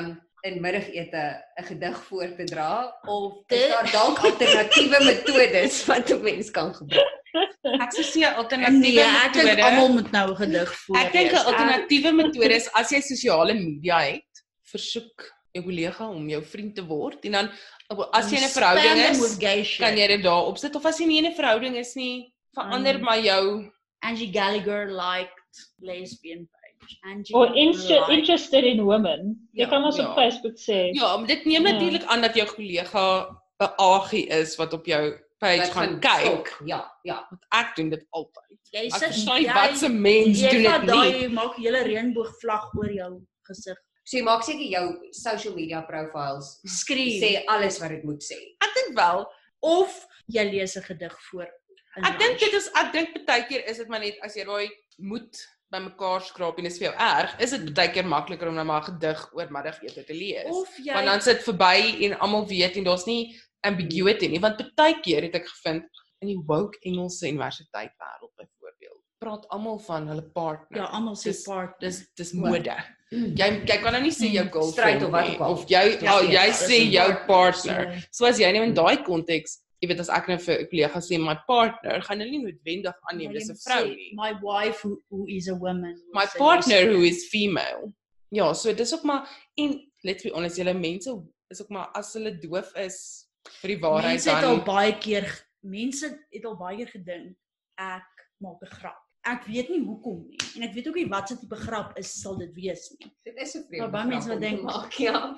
in middagete 'n gedig voor te dra of Dit- is daar dalk alternatiewe metodes wat 'n mens kan gebruik? Ek sou sê 'n Nee, alternatiewe ek dink metode. almal moet nou 'n gedig voorlees. Ek dink 'n alternatiewe metode is as jy sosiale media het, versoek jou kollega om jou vriend te word en dan as jy in 'n verhouding is, kan jy dit daar opsit of as jy nie in 'n verhouding is nie, verander Um, maar jou Angie Gallagher liked lesbian page. Angie Or Gallagher inter liked- interested in women. Jy Ja, kan ons ja. op Facebook sê. ja, maar dit neem Ja. natuurlik aan dat jou kollega 'n agie is wat op jou page Wat gaan gaan kyk. stalk, Ja, ja. Want ek doen dit altyd. Jy Ek sit verstaan nie jy- wat se mens jy doen vat dit daai, nie. jy maak 'n hele reënboogvlag oor jou gesig. So jy maak seker jou social media profiles Skryf. sê alles wat dit moet sê. Ek dink wel, Of jy lees 'n gedig voor. in ek dink lunch. dit is ek dink baie keer is dit maar net as jy daai moed bymekaar skraap en dit is vir jou erg, is dit baie keer makliker om nou maar 'n gedig oor middagete te lees. Of jy Want dan sit verby en almal weet en daar's nie ambiguity nie, want baie keer het ek gevind in die woke Engelse universiteit wêreld byvoorbeeld, praat almal van hulle partner. ja, almal sê Dis- part. Dis dis mode. Jy jy kan nou nie sê jou girlfriend Straight of wat nie, ook al. of jy Ja, oh, ja, jy dis sê een jou partner, partner. So as jy nou in daai konteks, jy weet as ek nou vir 'n kollega sê my partner, gaan hulle nie noodwendig aanneem dis 'n vrou nie. My wife who, who is a woman. who My is a partner lesbian. who is female. Ja, so dis ook maar en let's be honest, julle mense is ook maar as hulle doof is vir die waarheid Mense het al dan baie keer mense het al baie keer gedink ek maak 'n grap. Ek weet nie hoekom nie en ek weet ook nie wat se tipe grap is sal dit wees nie. Dit is 'n Maar vreemde baie mense grap wat om te dink, maak, ja.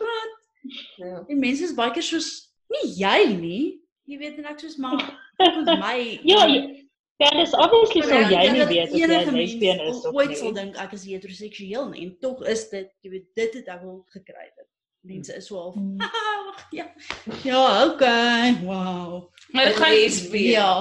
Ja. En mense is baie keer soos nie jy nie. Jy weet en ek soos maar volgens my Ja, jy- ja, dis obviously Maar sal ek jy dink nie dat weet of jy enige 'n mens lesbien is of ooit sal nie. dink ek is heteroseksueel nie en tog is dit, jy weet, dit het ek al gekry dit. Mense is so half, Hmm. haha, wag, ja. Ja, okay. Wow. maar dit gaan Lesbien. Ja.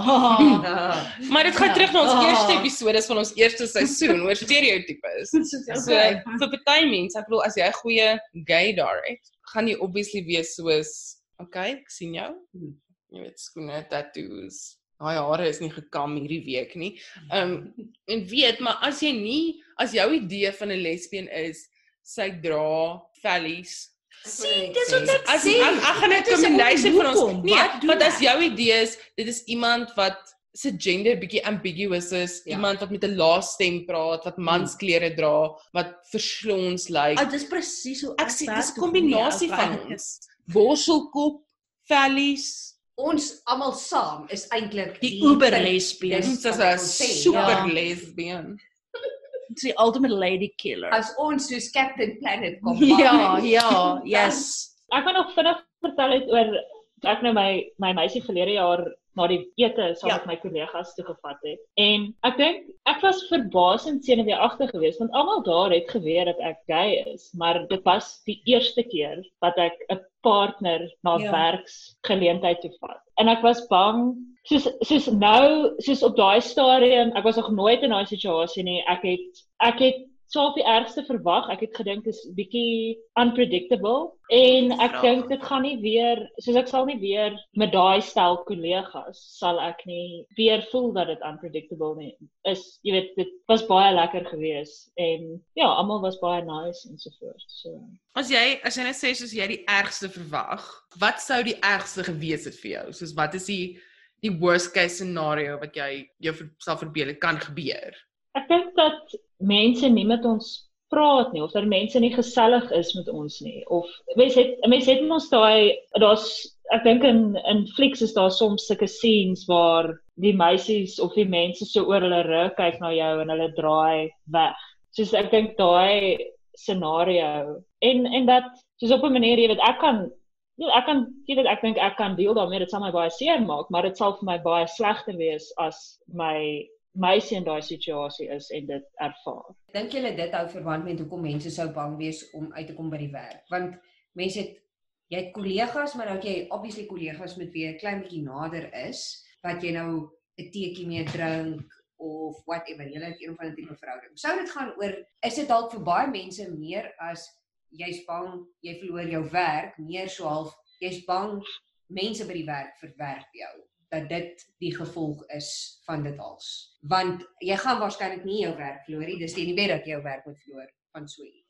Ah. maar dit gaan Ja. terug na ons Ah. eerste episode van ons eerste seisoen oor stereotypes. So Okay. vir party mense, ek bedoel as jy 'n goeie gaydar het, gaan jy obviously wees soos, okay, ek sien jou. Jy weet skoene, tattoos. Daai hare is nie gekam hierdie week nie. Um en weet, maar as jy nie, as jou idee van 'n lesbien is sy dra vellies. Sien, dis wat ek As sê. ek, ek gaan 'n Dit is 'n combination van ons. hoekom? Nee, Wat doen want as ek? jou idee is, dit is iemand wat se gender bietjie ambiguous is, Ja. iemand wat met 'n lae stem praat, wat mansklere dra, wat verslons lyk. Ah, dis presies hoe Ek sê dis 'n werk toe kombinasie nie, van okay. ons. Borselkop, vellies, Ons almal saam is eintlik Die uber lesbien. Dis dis wat ek 'n wil sê, super ja. lesbien. It's the ultimate lady killer. As ons soos Captain Planet kom Ja, ja, yes. Ek kan nog vinnig vertel het oor ek nou my my meisie verlede jaar na die ete saam Ja. met my kollegas toe gevat het. En ek dink ek was verbaasend senuweeagtig geweest want almal daar het geweet dat ek gay is, maar dit was die eerste keer wat ek 'n partner na Ja. werksgeleentheid toe vat. En ek was bang soos soos nou soos op daai stadium, ek was nog nooit in daai situasie nie. Ek het ek het so op die ergste verwag. Ek het gedink dit is bietjie unpredictable en ek Ja. dink dit gaan nie weer soos ek sal nie weer met daai stel kollegas sal ek nie weer voel dat dit unpredictable nie is. Jy weet dit was baie lekker geweest en ja, almal was baie nice en so voort. So As jy as jy net sê soos jy die ergste verwag, wat sou die ergste gewees het vir jou? Soos wat is die die worst case scenario wat jy jou self verbeel het kan gebeur? ek dink dat mense nie met ons praat nie of dat mense nie gesellig is met ons nie of mense het mense het ons daai daar's ek dink in in flieks is daar soms sulke scenes waar die meisies of die mense so oor hulle rug kyk na jou en hulle draai weg. Soos ek dink daai scenario en en dat soos op 'n manier jy weet ek kan ja, ek kan jy weet ek dink ek kan deel daarmee dit sal my baie seer maak, maar dit sal vir my baie slegter wees as my meisie in daai situasie is en dit ervaar. Dink julle dit hou verband met hoekom mense sou bang wees om uit te kom by die werk? Want mense het jy het kollegas, maar dan het jy obviously kollegas met wie jy 'n klein bietjie nader is, wat jy nou 'n teetjie mee drink of whatever. Julle het een of ander tipe verhouding. Sou dit gaan oor is dit dalk vir baie mense meer as jy's bang jy verloor jou werk, meer so half jy's bang mense by die werk verwerp jou, dat dit die gevolg is van dit als. Want jy gaan waarskynlik nie jou werk verloor nie, dis teen die wet dat jy jou werk moet verloor van so iets.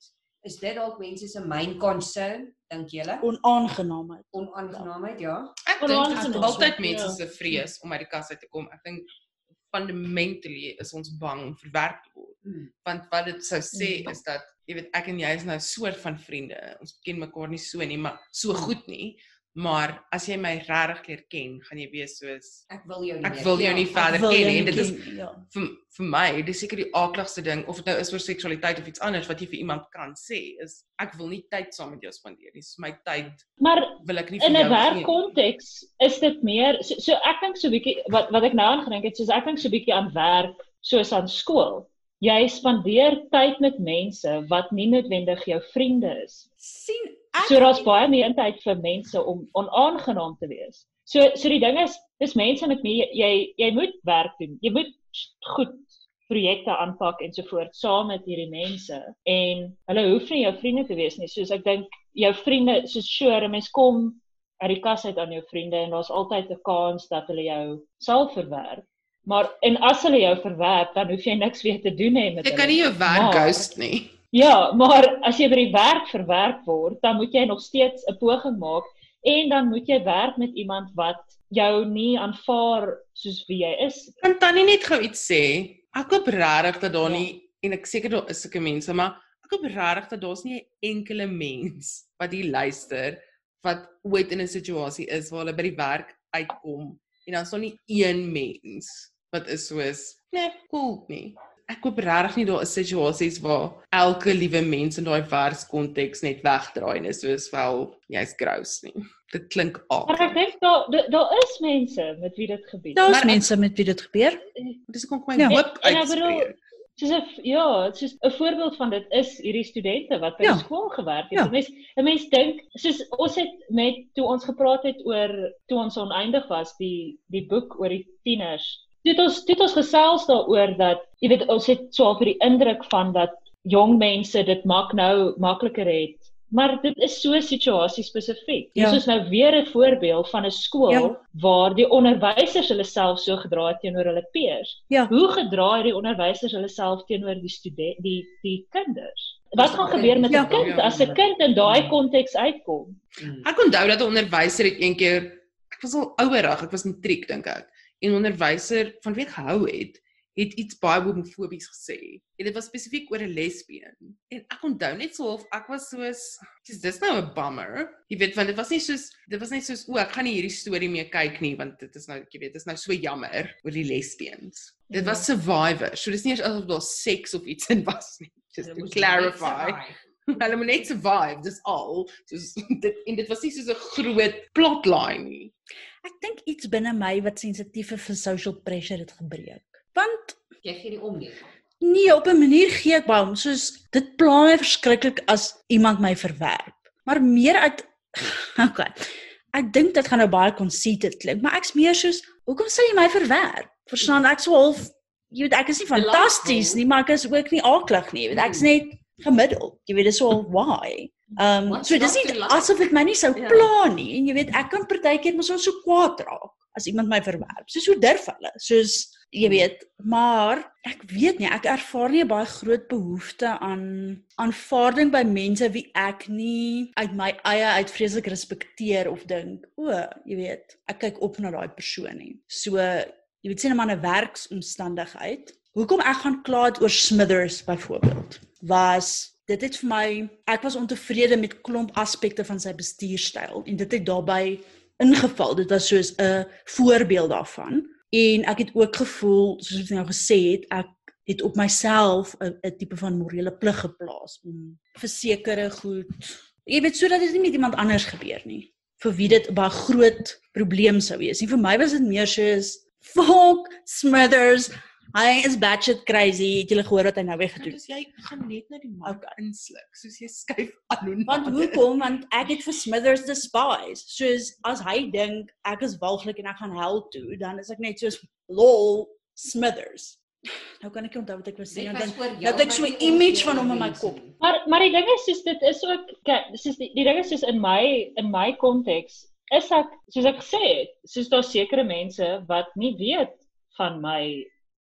Is dit dalk mense se main concern, dink julle? Onaangenaamheid. Onaangenaamheid, ja. Ek dink dit is Onaangenaam, altyd ja. mense se vrees om uit die kas uit te kom. Ek dink fundamentally is ons bang om verwerp te word. Hmm. Want wat dit sou sê is dat, jy weet, ek en jy is nou 'n soort van vriende. Ons ken mekaar nie so nie, maar so goed nie. Maar as jy my regtig leer ken, gaan jy wees soos Ek wil jou nie ek meer wil jou ken. nie verder Ek wil ken jou nie. En nie dit is ken, ja. vir vir my, dis seker die aakligste ding of dit nou is oor seksualiteit of iets anders wat jy vir iemand kan sê is ek wil nie tyd saam met jou spandeer nie. Dis my tyd Maar wil ek nie in vir 'n jou gee. werkkonteks is dit meer so, so ek dink so 'n bietjie wat wat ek nou aan gedink het, soos ek dink so 'n bietjie aan werk soos aan skool. Jy spandeer tyd met mense wat nie noodwendig jou vriende is. sien ek So daar's baie meer tyd vir mense om onaangenaam te wees. So so die ding is, dis mense met wie jy jy moet werk doen. Jy moet goed projekte aanpak en so voort saam met hierdie mense en hulle hoef nie jou vriende te wees nie. Soos ek dink jou vriende, soos sure, 'n mens kom uit die kas uit aan jou vriende en daar's altyd 'n kans dat hulle jou sal verwerp. Maar en as hulle jou verwerp, dan hoef jy niks weer te doen hê met Jy hulle. kan nie jou werk Maar- ghost nie. Ja, maar as jy by die werk verwerp word, dan moet jy nog steeds 'n poging maak en dan moet jy werk met iemand wat jou nie aanvaar soos wie jy is. Kan Tannie net gou iets sê? Ek hoop regtig dat daar Ja. nie en ek seker daar is sulke mense, maar ek hoop regtig dat daar's nie 'n enkele mens wat hier luister wat ooit in 'n situasie is waar hulle by die werk uitkom en dan is daar nie een mens wat is soos, nee, cool nie. Ek hoop regtig nie daar is situasies waar elke liewe mens in daai werkskonteks net wegdraai en is soos wel jy's gross nie. Dit klink Maar ek aak. dink daar da- daar is mense met wie dit gebeur. daar's maar ek- mense met wie dit gebeur. Dis hoekom kom my Ja. hoop En ek bedoel, uitspreek. soos 'n ja, soos 'n voorbeeld van dit is hierdie studente wat by Ja. die skool gewerk het. Ja. 'n Mens 'n mens dink soos ons het met toe ons gepraat het oor toe ons oneindig was, die die boek oor die tieners. Toe het ons toe het ons gesels daaroor dat jy weet ons het so al vir die indruk van dat jong mense dit maak nou makliker het. Maar dit is so situasie spesifiek. Hier Ja. is nou weer 'n voorbeeld van 'n skool Ja. waar die onderwysers hulle self so gedra het teenoor hulle peers. Ja. Hoe gedra het die onderwysers hulle self teenoor die studente, die die kinders? Wat As gaan een kind, gebeur met 'n ja. kind as 'n kind in daai Ja. konteks uitkom? Ek onthou dat 'n onderwyser het een keer, ek was al ouerig, ek was matriek dink ek. En 'n onderwyser van wie ek gehou het, het iets baie homofobies gesê. En dit was spesifiek oor 'n lesbien. En ek onthou net so of ek was soos, dis dis nou 'n bummer. Jy weet want dit was nie soos dit was net soos o, ek gaan nie hierdie storie meer kyk nie want dit is nou jy weet, dit is nou so jammer oor die lesbiens. Dit was Survivor. So dis nie eers asof daar seks of iets in was nie. Just Hulle to moes clarify. net survive. Hulle moet net survive, dis al. Soos dit en dit was nie soos 'n groot plotline nie. Ek dink iets binne my wat sensitief is vir social pressure het gebreek. Want Jy gee nie om nie. nee, op 'n manier gee ek baie, soos dit pla my verskriklik as iemand my verwerp. Maar meer uit okay. Ek dink dit gaan nou baie conceited klink, maar ek's meer soos hoekom sal jy my verwerp? Verstaan ek so half jy weet ek is nie fantasties nie, maar ek is ook nie aaklig nie. Jy weet ek's net gemiddeld. Jy weet dis so al why. Um What's so dis not nie to like? asof dit my nie sou Ja. pla nie en jy weet ek kan partykeer mos so kwaad raak as iemand my verwerp. So so durf hulle. Soos jy weet, maar ek weet nie, ek ervaar nie 'n baie groot behoefte aan aanvaarding by mense wie ek nie uit my eie uit vreeslik respekteer of dink, o, jy weet, ek kyk op na daai persoon nie. So jy weet sien 'n man 'n werksomstandigheid. Hoekom ek gaan kla het oor Smithers byvoorbeeld was dit het vir my ek was ontevrede met klomp aspekte van sy bestuurstyl en dit het daarbey ingeval. Dit was soos 'n voorbeeld daarvan. En ek het ook gevoel, soos ek nou gesê het, ek het op myself 'n 'n tipe van morele plig geplaas om vir sekere goed, jy weet, sodat dit nie met iemand anders gebeur nie, vir wie dit 'n baie groot probleem sou wees. En vir my was dit meer soos, fuck Smithers, hy is batshit crazy, het julle gehoor wat hy nou weer gedoen het? Dus jy gaan net na die mark Okay. insluk, soos jy skuif aan en Want hoekom? Want ek het vir Smithers despise. Soos as hy dink ek is walglik en ek gaan hel toe, dan is ek net soos lol Smithers. Nou kan ek nie onthou wat ek wou sê, Dit want was dan voor jou, nou het ek so 'n maar nie image oor van hom in my mense kop. nie. Maar maar die ding is soos dit is ook kyk, soos die, die ding is soos in my in my konteks is ek soos ek gesê het, soos daar sekere mense wat nie weet van my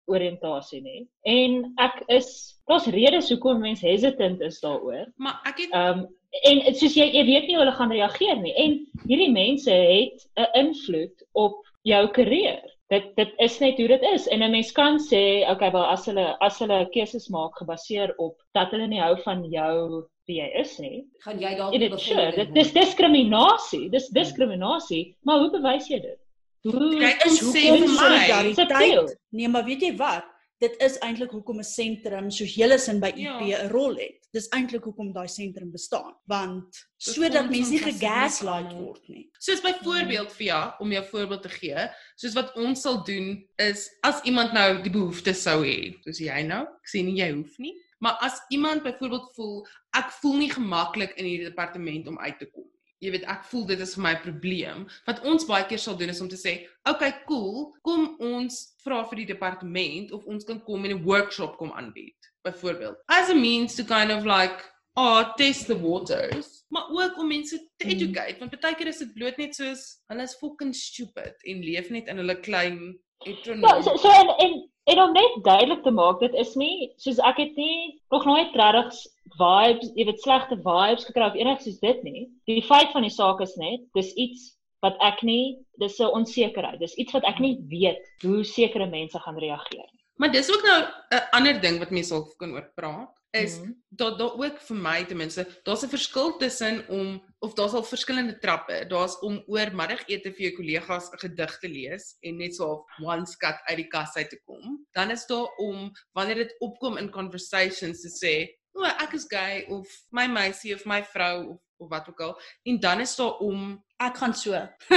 oriëntasie nie. En ek is daar's redes hoekom mense hesitant is daaroor. Maar ek het Ehm um, en soos jy jy weet nie hoe hulle gaan reageer nie. En hierdie mense het 'n invloed op jou karier. Dit dit is net hoe dit is. En 'n mens kan sê, okay, wel as hulle as hulle keuses maak gebaseer op dat hulle nie hou van jou wie jy is nie. Gaan jy dalk Dit is sure, dit dis diskriminasie. Dis diskriminasie, maar hoe bewys jy dit? Hoe Kyk, is ons sê hoekom vir my, solidariteit. Nee, maar weet jy wat? Dit is eintlik hoekom 'n sentrum soos julle sin by I P Ja. 'n rol het. Dis eintlik hoekom daai sentrum bestaan, want Dis sodat ons mense nie ons gegaslight rassisme. word nie. Soos byvoorbeeld vir ja, om jou voorbeeld te gee, soos wat ons sal doen is as iemand nou die behoefte sou hê, soos jy nou, ek sê nie jy hoef nie, maar as iemand byvoorbeeld voel ek voel nie gemaklik in hierdie departement om uit te kom nie. Jy weet, ek voel dit is vir my 'n probleem. Wat ons baie keer sal doen is om te sê, okay, cool, kom ons vra vir die departement of ons kan kom en 'n workshop kom aanbied, byvoorbeeld. As a means to kind of like, oh, test the waters, maar ook om mense te educate, want baie keer is dit bloot net soos, hulle is fucking stupid en leef net in hulle klein Ja, so, so en, en en om net duidelik te maak, dit is nie soos ek het nie nog nooit regtig vibes, jy weet slegte vibes gekry of enigiets soos dit nie. Die feit van die saak is net, dis iets wat ek nie, dis 'n onsekerheid. Dis iets wat ek nie weet hoe sekere mense gaan reageer. Maar dis ook nou 'n ander ding wat mense al kan oor praat, is Mhm. dat daar ook vir my ten minste, daar's 'n verskil tussen om of daar's al verskillende trappe. Daar's om oor middagete vir jou kollegas 'n gedig te lees en net so one skat uit die kas uit te kom. Dan is daar om wanneer dit opkom in conversations te sê, "O, ek is gay," of "My meisie of my vrou," of of wat ook al. En dan is daar om Ek gaan so.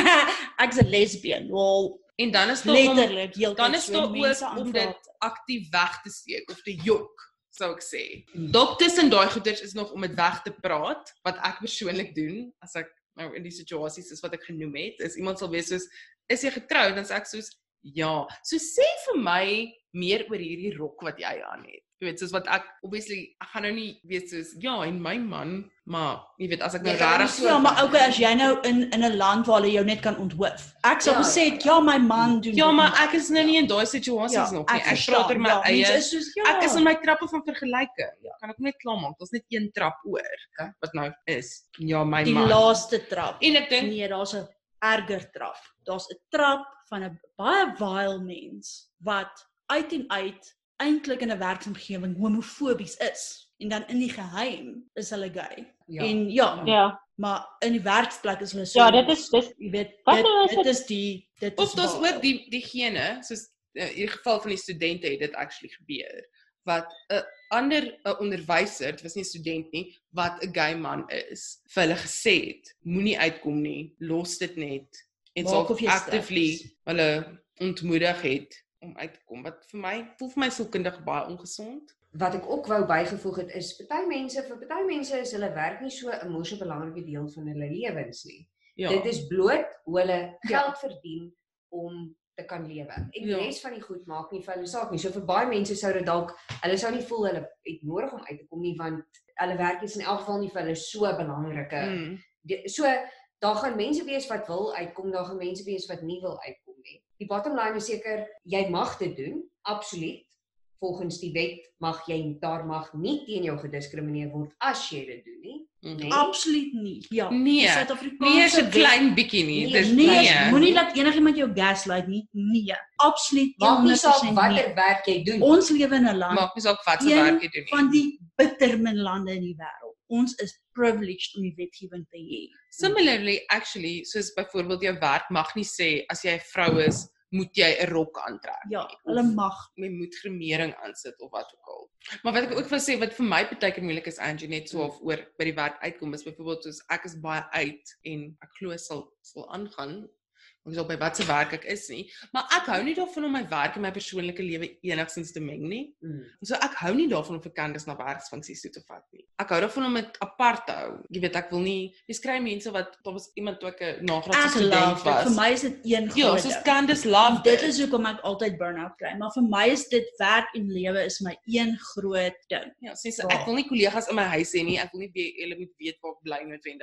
Ek's 'n lesbien. Wel, en dan is daar om letterlik heeltyd dan is so daar mense ook om dit aanpraat. aktief weg te steek of te jok, sou ek sê. Dalk tussen daai goeters is nog om dit weg te praat, wat ek persoonlik doen as ek nou in die situasies is wat ek genoem het, is iemand sal wees soos, is jy getroud? Dan sê ek soos, ja. So sê vir my meer oor hierdie rok wat jy aan het. Jy weet, soos wat ek, obviously, ek gaan nou nie weet soos, ja, en my man, maar, jy weet, as ek nou Jy gaan rarig nie Ja, maar okay, as jy nou in in 'n land waar hulle jou net kan onthoof. Ek sal Ja, gesê, ja, ja, my man doen ja, dit maar nie. ek is nou nie in daai situasies Ja, nog nie. ek Ek verstaan, praat oor my ja, eie. mense is soos, ja. Ek is in my trappe van vergelyking. Ja. Kan ek net klaarmaak. Daar's net een trap oor, okay, wat nou is. Ja, my die man. laaste trap. En ek dink Nee, daar's 'n erger trap. Daar's 'n trap van 'n baie vile mens wat uit en uit eintlik in 'n werksomgewing homofobies is. En dan in die geheim is hulle gay. Ja. En ja, Ja. maar in die werksplek is hulle so. Ja, dit is dis jy weet, Wat dit, nou is dit dit? is die dit is of daar's waar. ook die diegene, soos uh, in die geval van die studente het dit actually gebeur, wat 'n ander 'n onderwyser, dit was nie 'n student nie, wat 'n gay man is, vir hulle gesê het, moenie uitkom nie, los dit net en Maak so of jy actively sterk is. hulle ontmoedig het om uit te kom. Wat vir my voel vir my sielkundig baie ongesond. Wat ek ook wou bygevoeg het is party mense vir party mense is hulle werk nie so 'n moeë belangrike deel van hulle lewens nie. Ja. Dit is bloot hoe hulle Ja. geld verdien om te kan lewe. En die Ja. res van die goed maak nie vir hulle saak nie. So vir baie mense sou dit dalk hulle sou nie voel hulle het nodig om uit te kom nie want hulle werk is in elk geval nie vir hulle so belangrike. Mm. Die, so daar gaan mense wees wat wil uitkom, daar gaan mense wees wat nie wil uitkom nie. Die bottom line is seker jy mag dit doen, absoluut. Volgens die wet mag jy daar mag nie teen jou gediskrimineer word as jy dit doen nie. Mm. Nee. Absoluut nie. Ja. Nee. die Nie Suid-Afrikaanse eens 'n wet- klein bietjie nie. Nee, Dis Nee, nee. moenie laat enigiemand jou gaslight nie. Nee, absoluut Maak nie saak honderd persent watter nee. werk jy doen. Ons lewe in 'n land Maak nie saak wat se een werk jy doen nie. van die bittermin lande in die wêreld. Ons is privileged om die wetgewing te hê. Similarly, actually, soos byvoorbeeld jou werk mag nie sê as jy 'n vrou is, moet jy 'n rok aantrek. Ja, nie, hulle of mag. jy moet gremering aansit of wat ook al. Maar wat ek ook wil sê wat vir my baie keer moeilik is, Angie, net so of oor by die werk uitkom is byvoorbeeld soos ek is baie uit en ek glo sal sal aangaan. Ons op by wat se werk ek is nie, maar ek hou nie daarvan om my werk en my persoonlike lewe enigstens te meng nie. Mm. So ek hou nie daarvan om vir Candice na werksfunksies toe te vat nie. Ek hou daarvan om dit apart te hou. Jy weet, ek wil nie, jy kry mense wat, daar was iemand toe ek 'n nagraadse Ek student love dit. was. Vir my is dit een Ja, groot soos ding. Candice love Dit is hoekom ek altyd burn-out kry, maar vir my is dit werk en lewe is my een groot ding. Ja, sê Ja. ek wil nie kollegas in my huis hê nie. Ek wil nie weet hulle moet weet waar ek bly noodwendig nie.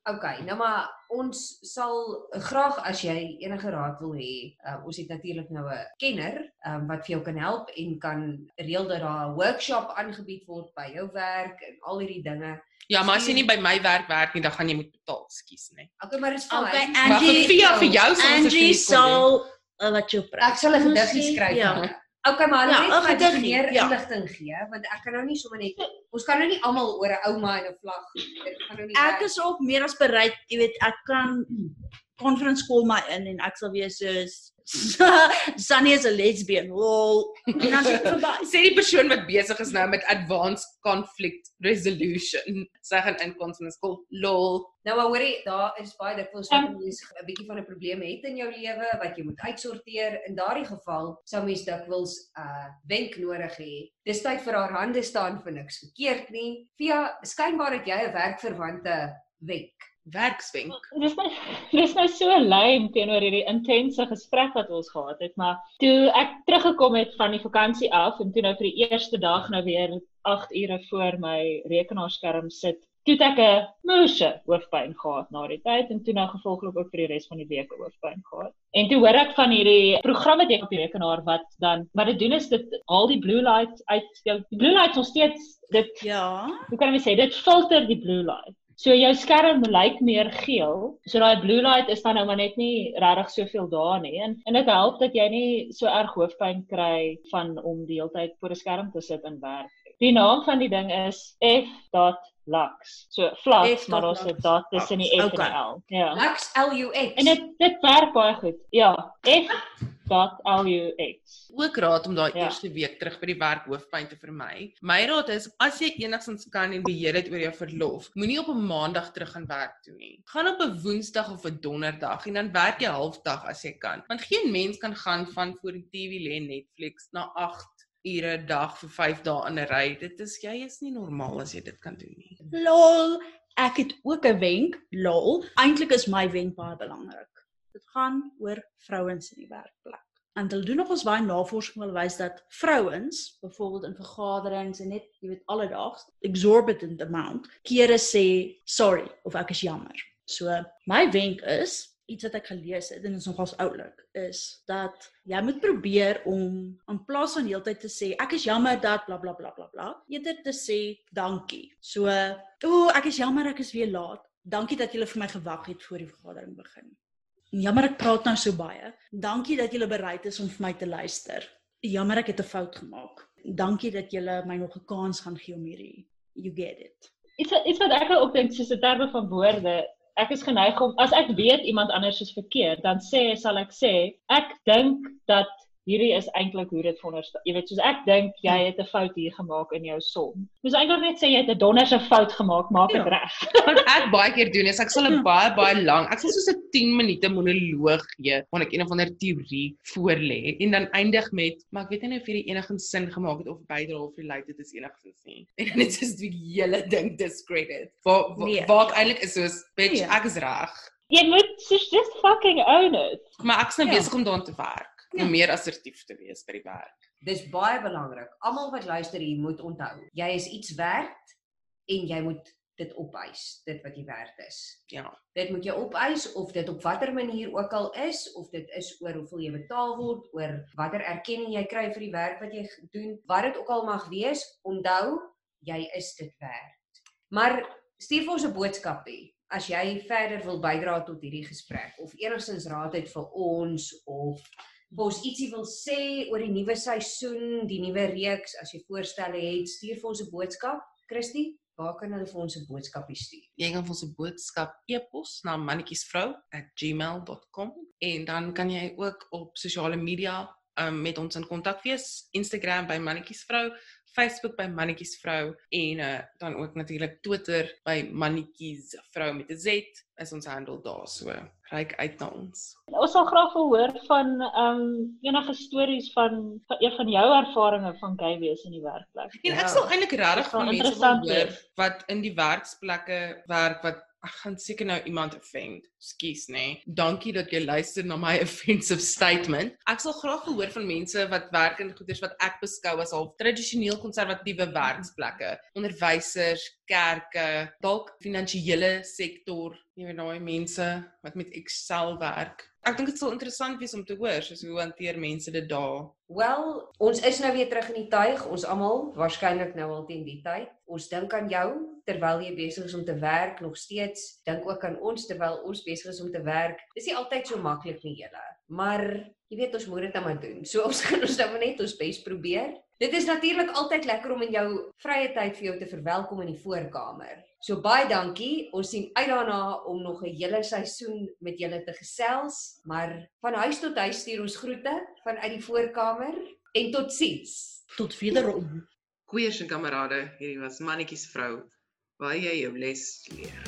Okay, nou maar ons sal graag as jy enige raad wil hê, uh, ons het natuurlik nou 'n kenner um, wat vir jou kan help en kan reël dat daar 'n workshop aangebied word by jou werk en al hierdie dinge. Ja, maar as jy nie by my werk werk nie, dan gaan jy moet betaal, skus nee. Okay, maar dis fyn. Okay, Maar Angie, vir vir jou sal ons 'n Angie vriend kon doen. sal uh, wat jou praat. Ek sal 'n gediggie skryf. Ja. vir jou. Okay, maar Ja, net een vir gediggie, meer ja. inligting gee, want ek kan nou nie sommer net ons kan nou nie almal oor 'n ouma en 'n vlag. Dit gaan nou nie Ek werk. is ook meer as bereid, jy weet, ek kan conference call my in en ek sal wees soos Sunny is 'n lesbian. Lol. En dan sit ek verby. Sê die persoon wat besig is nou met advanced conflict resolution. Sy gaan in conference call lol. Nou maar hoorie, daar is baie dikwels wat 'n mens 'n bietjie van 'n probleem het in jou lewe wat jy moet uitsorteer. In daardie geval sou mens dikwels 'n uh, wenk nodig hê. Dis tyd vir haar hande staan vir niks verkeerd nie. Via skynbaar het jy 'n werkverwante wenk. Werkswenk. Dis nou dis nou so lame teenoor hierdie intense gesprek wat ons gehad het, maar toe ek teruggekom het van die vakansie af en toe nou vir die eerste dag nou weer agt ure voor my rekenaarskerm sit, toe het ek 'n moerse hoofpyn gehad na die tyd en toe nou gevolglik ook vir die res van die week hoofpyn gehad. En toe hoor ek van hierdie program wat jy op die rekenaar wat dan wat dit doen is dit al die blue light uit jou die blue light is nog steeds dit Ja. hoe kan ek sê dit filter die blue light. So jou skerm lyk meer geel. So daai blue light is dan nou maar net nie regtig soveel daar nie. En en dit help dat jy nie so erg hoofpyn kry van om die hele tyd voor 'n skerm te sit en werk. Die naam van die ding is F dot Lux. So Flux, maar ons het dat tussen die F Okay. en die L. Ja. Lux L U X. En dit dit werk baie goed. Ja, F dot L U X. Ook raad om daai Ja. eerste week terug by die werk hoofpyn te vermy. My raad is as jy enigstens kan en beheer het oor jou verlof, moenie op 'n maandag terug gaan werk toe nie. Gaan op 'n woensdag of 'n donderdag en dan werk jy halfdag as jy kan. Want geen mens kan gaan van voor die T V lê en Netflix na agt ure 'n dag vir vyf dae in 'n ry. Dit is jy is nie normaal as jy dit kan doen nie. Lol. Ek het ook 'n wenk. Lol. Eintlik is my wenk baie belangrik. Dit gaan oor vrouens in die werkplek. En hulle doen nog ons baie navorsing wat wys dat vrouens, byvoorbeeld in vergaderings en net, jy weet, alledaags, exorbitant amount, kere sê sorry of ek is jammer. So, my wenk is iets wat ek gelees het en dit is nogals oulik, is dat jy moet probeer om in plaas van heeltyd te sê ek is jammer dat bla bla bla bla bla, eerder te sê dankie. So, o, ek is jammer ek is weer laat. Dankie dat julle vir my gewag het voor die vergadering begin. Jammer ek praat nou so baie. Dankie dat julle bereid is om vir my te luister. Jammer ek het 'n fout gemaak. Dankie dat julle my nog 'n kans gaan gee om hierdie. You get it. Iets iets wat ek ook dink soos 'n terme van woorde. Ek is geneig om as ek weet iemand anders is verkeerd, dan sê sal ek sê ek dink dat hierdie is eintlik hoe dit veronderstel. Jy weet, soos ek dink jy het 'n fout hier gemaak in jou som. Dis eintlik net sê jy het 'n donderse fout gemaak, maak dit Ja. reg. Wat ek baie keer doen is ek sal 'n baie baie lank, ek sal soos 'n tien minute monoloog gee wanneer ek een of ander teorie voorlê en dan eindig met maar ek weet nie of hierdie enigins sin gemaak het of bydra of related is enigins nie. En dan is dit die hele ding discredit. Waar waar, Nee. waar ek eintlik is soos bitch, Nee. ek is reg. Jy moet soos just fucking own it. Maar ek is nou Ja. besig om daaraan te werk. Ja. Om meer assertief te wees by die werk. Dis baie belangrik. Almal wat luister hier moet onthou. Jy is iets werd en jy moet dit opeis, dit wat jy werd is. Ja. Dit moet jy opeis of dit op watter manier ook al is, of dit is oor hoeveel jy betaal word, oor watter erkenning jy kry vir die werk wat jy doen, wat dit ook al mag wees, onthou, jy is dit werd. Maar stuur vir ons 'n boodskapie as jy verder wil bydra tot hierdie gesprek of enigstens raad het vir ons of vir ons ietsie wil sê oor die nuwe seisoen, die nuwe reeks, as jy voorstelle het, stuur vir ons 'n boodskap. Christy, waar kan hulle vir ons 'n boodskapie stuur? Jy kan vir ons 'n boodskap e-pos na mannetjiesvrou at gmail dot com en dan kan jy ook op sosiale media um, met ons in kontak wees. Instagram by mannetjiesvrou, Facebook by mannetjiesvrou en uh, dan ook natuurlik Twitter by mannetjiesvrou met 'n Z is ons handle daar, so kyk uit na ons. Ons sal graag wil hoor van ehm um, enige stories van van een van jou ervarings van gay wees in die werkplek. En ek Ja. sal eintlik regtig Dit sal van mense wil interessant hoor wees. wat in die werksplekke werk wat ek gaan seker nou iemand offend. Skus nê. Nee. Dankie dat jy luister na my offensive statement. Ek sal graag wil hoor van mense wat werk in goeders wat ek beskou as half tradisioneel konservatiewe werksplekke. Onderwysers, kerke, dalk finansiële sektor, jy weet daai mense wat met Excel werk. Ek dink dit sal interessant wees om te hoor, soos hoe hanteer mense dit daar. Wel, ons is nou weer terug in die tuig, ons almal, waarskynlik nou al teen die tyd. Ons dink aan jou terwyl jy besig is om te werk, nog steeds. Dink ook aan ons terwyl ons besig is om te werk. Dis nie altyd so maklik nie julle, maar jy weet ons moet dit nou maar doen. So ons gaan ons nou maar net ons bes probeer. Dit is natuurlik altyd lekker om in jou vrye tyd vir jou te verwelkom in die voorkamer. So baie dankie. Ons sien uit daarna om nog 'n hele seisoen met julle te gesels, maar van huis tot huis stuur ons groete vanuit die voorkamer en totsiens. Tot wederom. Queers en kamerade, hierdie was mannetjies vrou, waar jy jou les leer.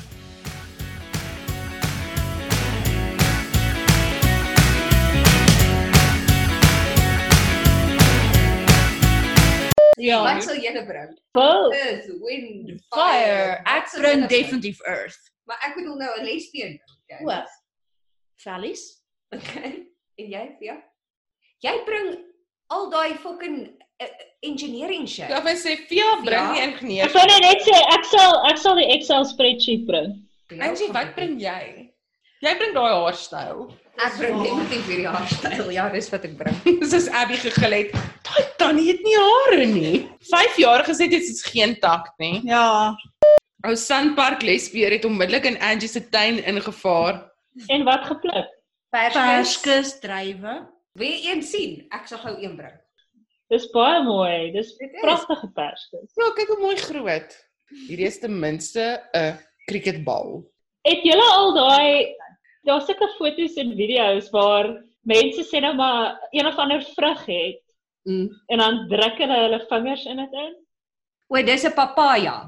Ja. Wat sal julle bring? Both. Earth, wind, Fire. fire. Ek bring definitief earth. Maar ek bedoel nou 'n lesbien. Okay. O. Fellies? Okay. En jy, ja? Jy bring al daai fucking uh, engineering shit. Ja, my sê Fia bring Ja. die Ek ingenieur. wil net sê ek sal ek sal die Excel spreadsheet bring. Angie, wat bring jy? Jy bring daai haarstyl. Ek bring definitief hierdie haarstyl. Ja, dis wat ek bring. Soos Abby gegil het. Daai tannie het nie hare nie. vyf jaar gesê dit is geen takt nie. Ja. Ou Sandpark lesbier het onmiddellik in Angie se tuin ingevaar. En wat gepluk? Perskes. Perskes, druiwe. Wil jy een sien? Ek sal gou een bring. Dis baie mooi. Dis Dit is. pragtige perskes. Ja, kyk hoe mooi groot. Hierdie is ten minste 'n cricketbal. Het julle al daai daar's sulke foto's en video's waar mense sê nou maar een of ander vrug het Mm. en dan druk hulle hulle vingers in dit in? O, dis 'n papaya.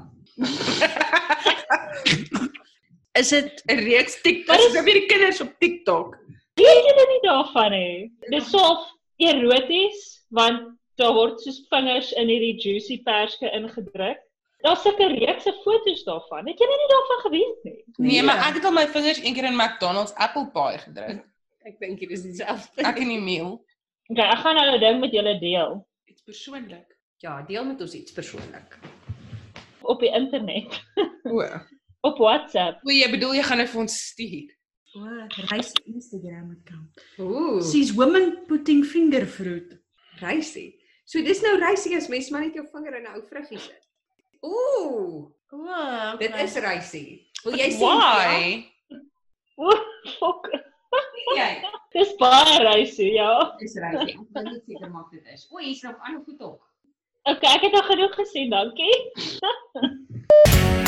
Is dit 'n reeks TikTok, Wat is- so vir die kinders op TikTok. Weet julle nie daarvan nie? Dis so eroties want daar word soos vingers in hierdie juicy perske ingedruk. Daar's sulke reekse foto's daarvan. Het julle nie daarvan geweet nie? Nee, maar ek het al my vingers een keer in McDonald's apple pie gedruk. Ek dink dit is dieselfde. Ek en die meal. Okay, ek gaan nou 'n ding met julle deel Iets persoonlik. Ja, deel met ons iets persoonlik. op die internet, O. op WhatsApp. O, jy bedoel jy gaan dit vir ons stuur. o, reis Instagram account. Ooh, Sees women putting finger fruit. reisie. So dis nou reisie as mens maar net jou vinger in 'n ou vruggie sit. Ooh, O, dit is reisie. Wil jy sien? Why? O, fuck. Jy. Dis baie reisie, ja. Dis reisie. Ek dink dit seker maak dit is. O, hier's nog ander goed ook. Okay, ek het al genoeg gesien, dankie.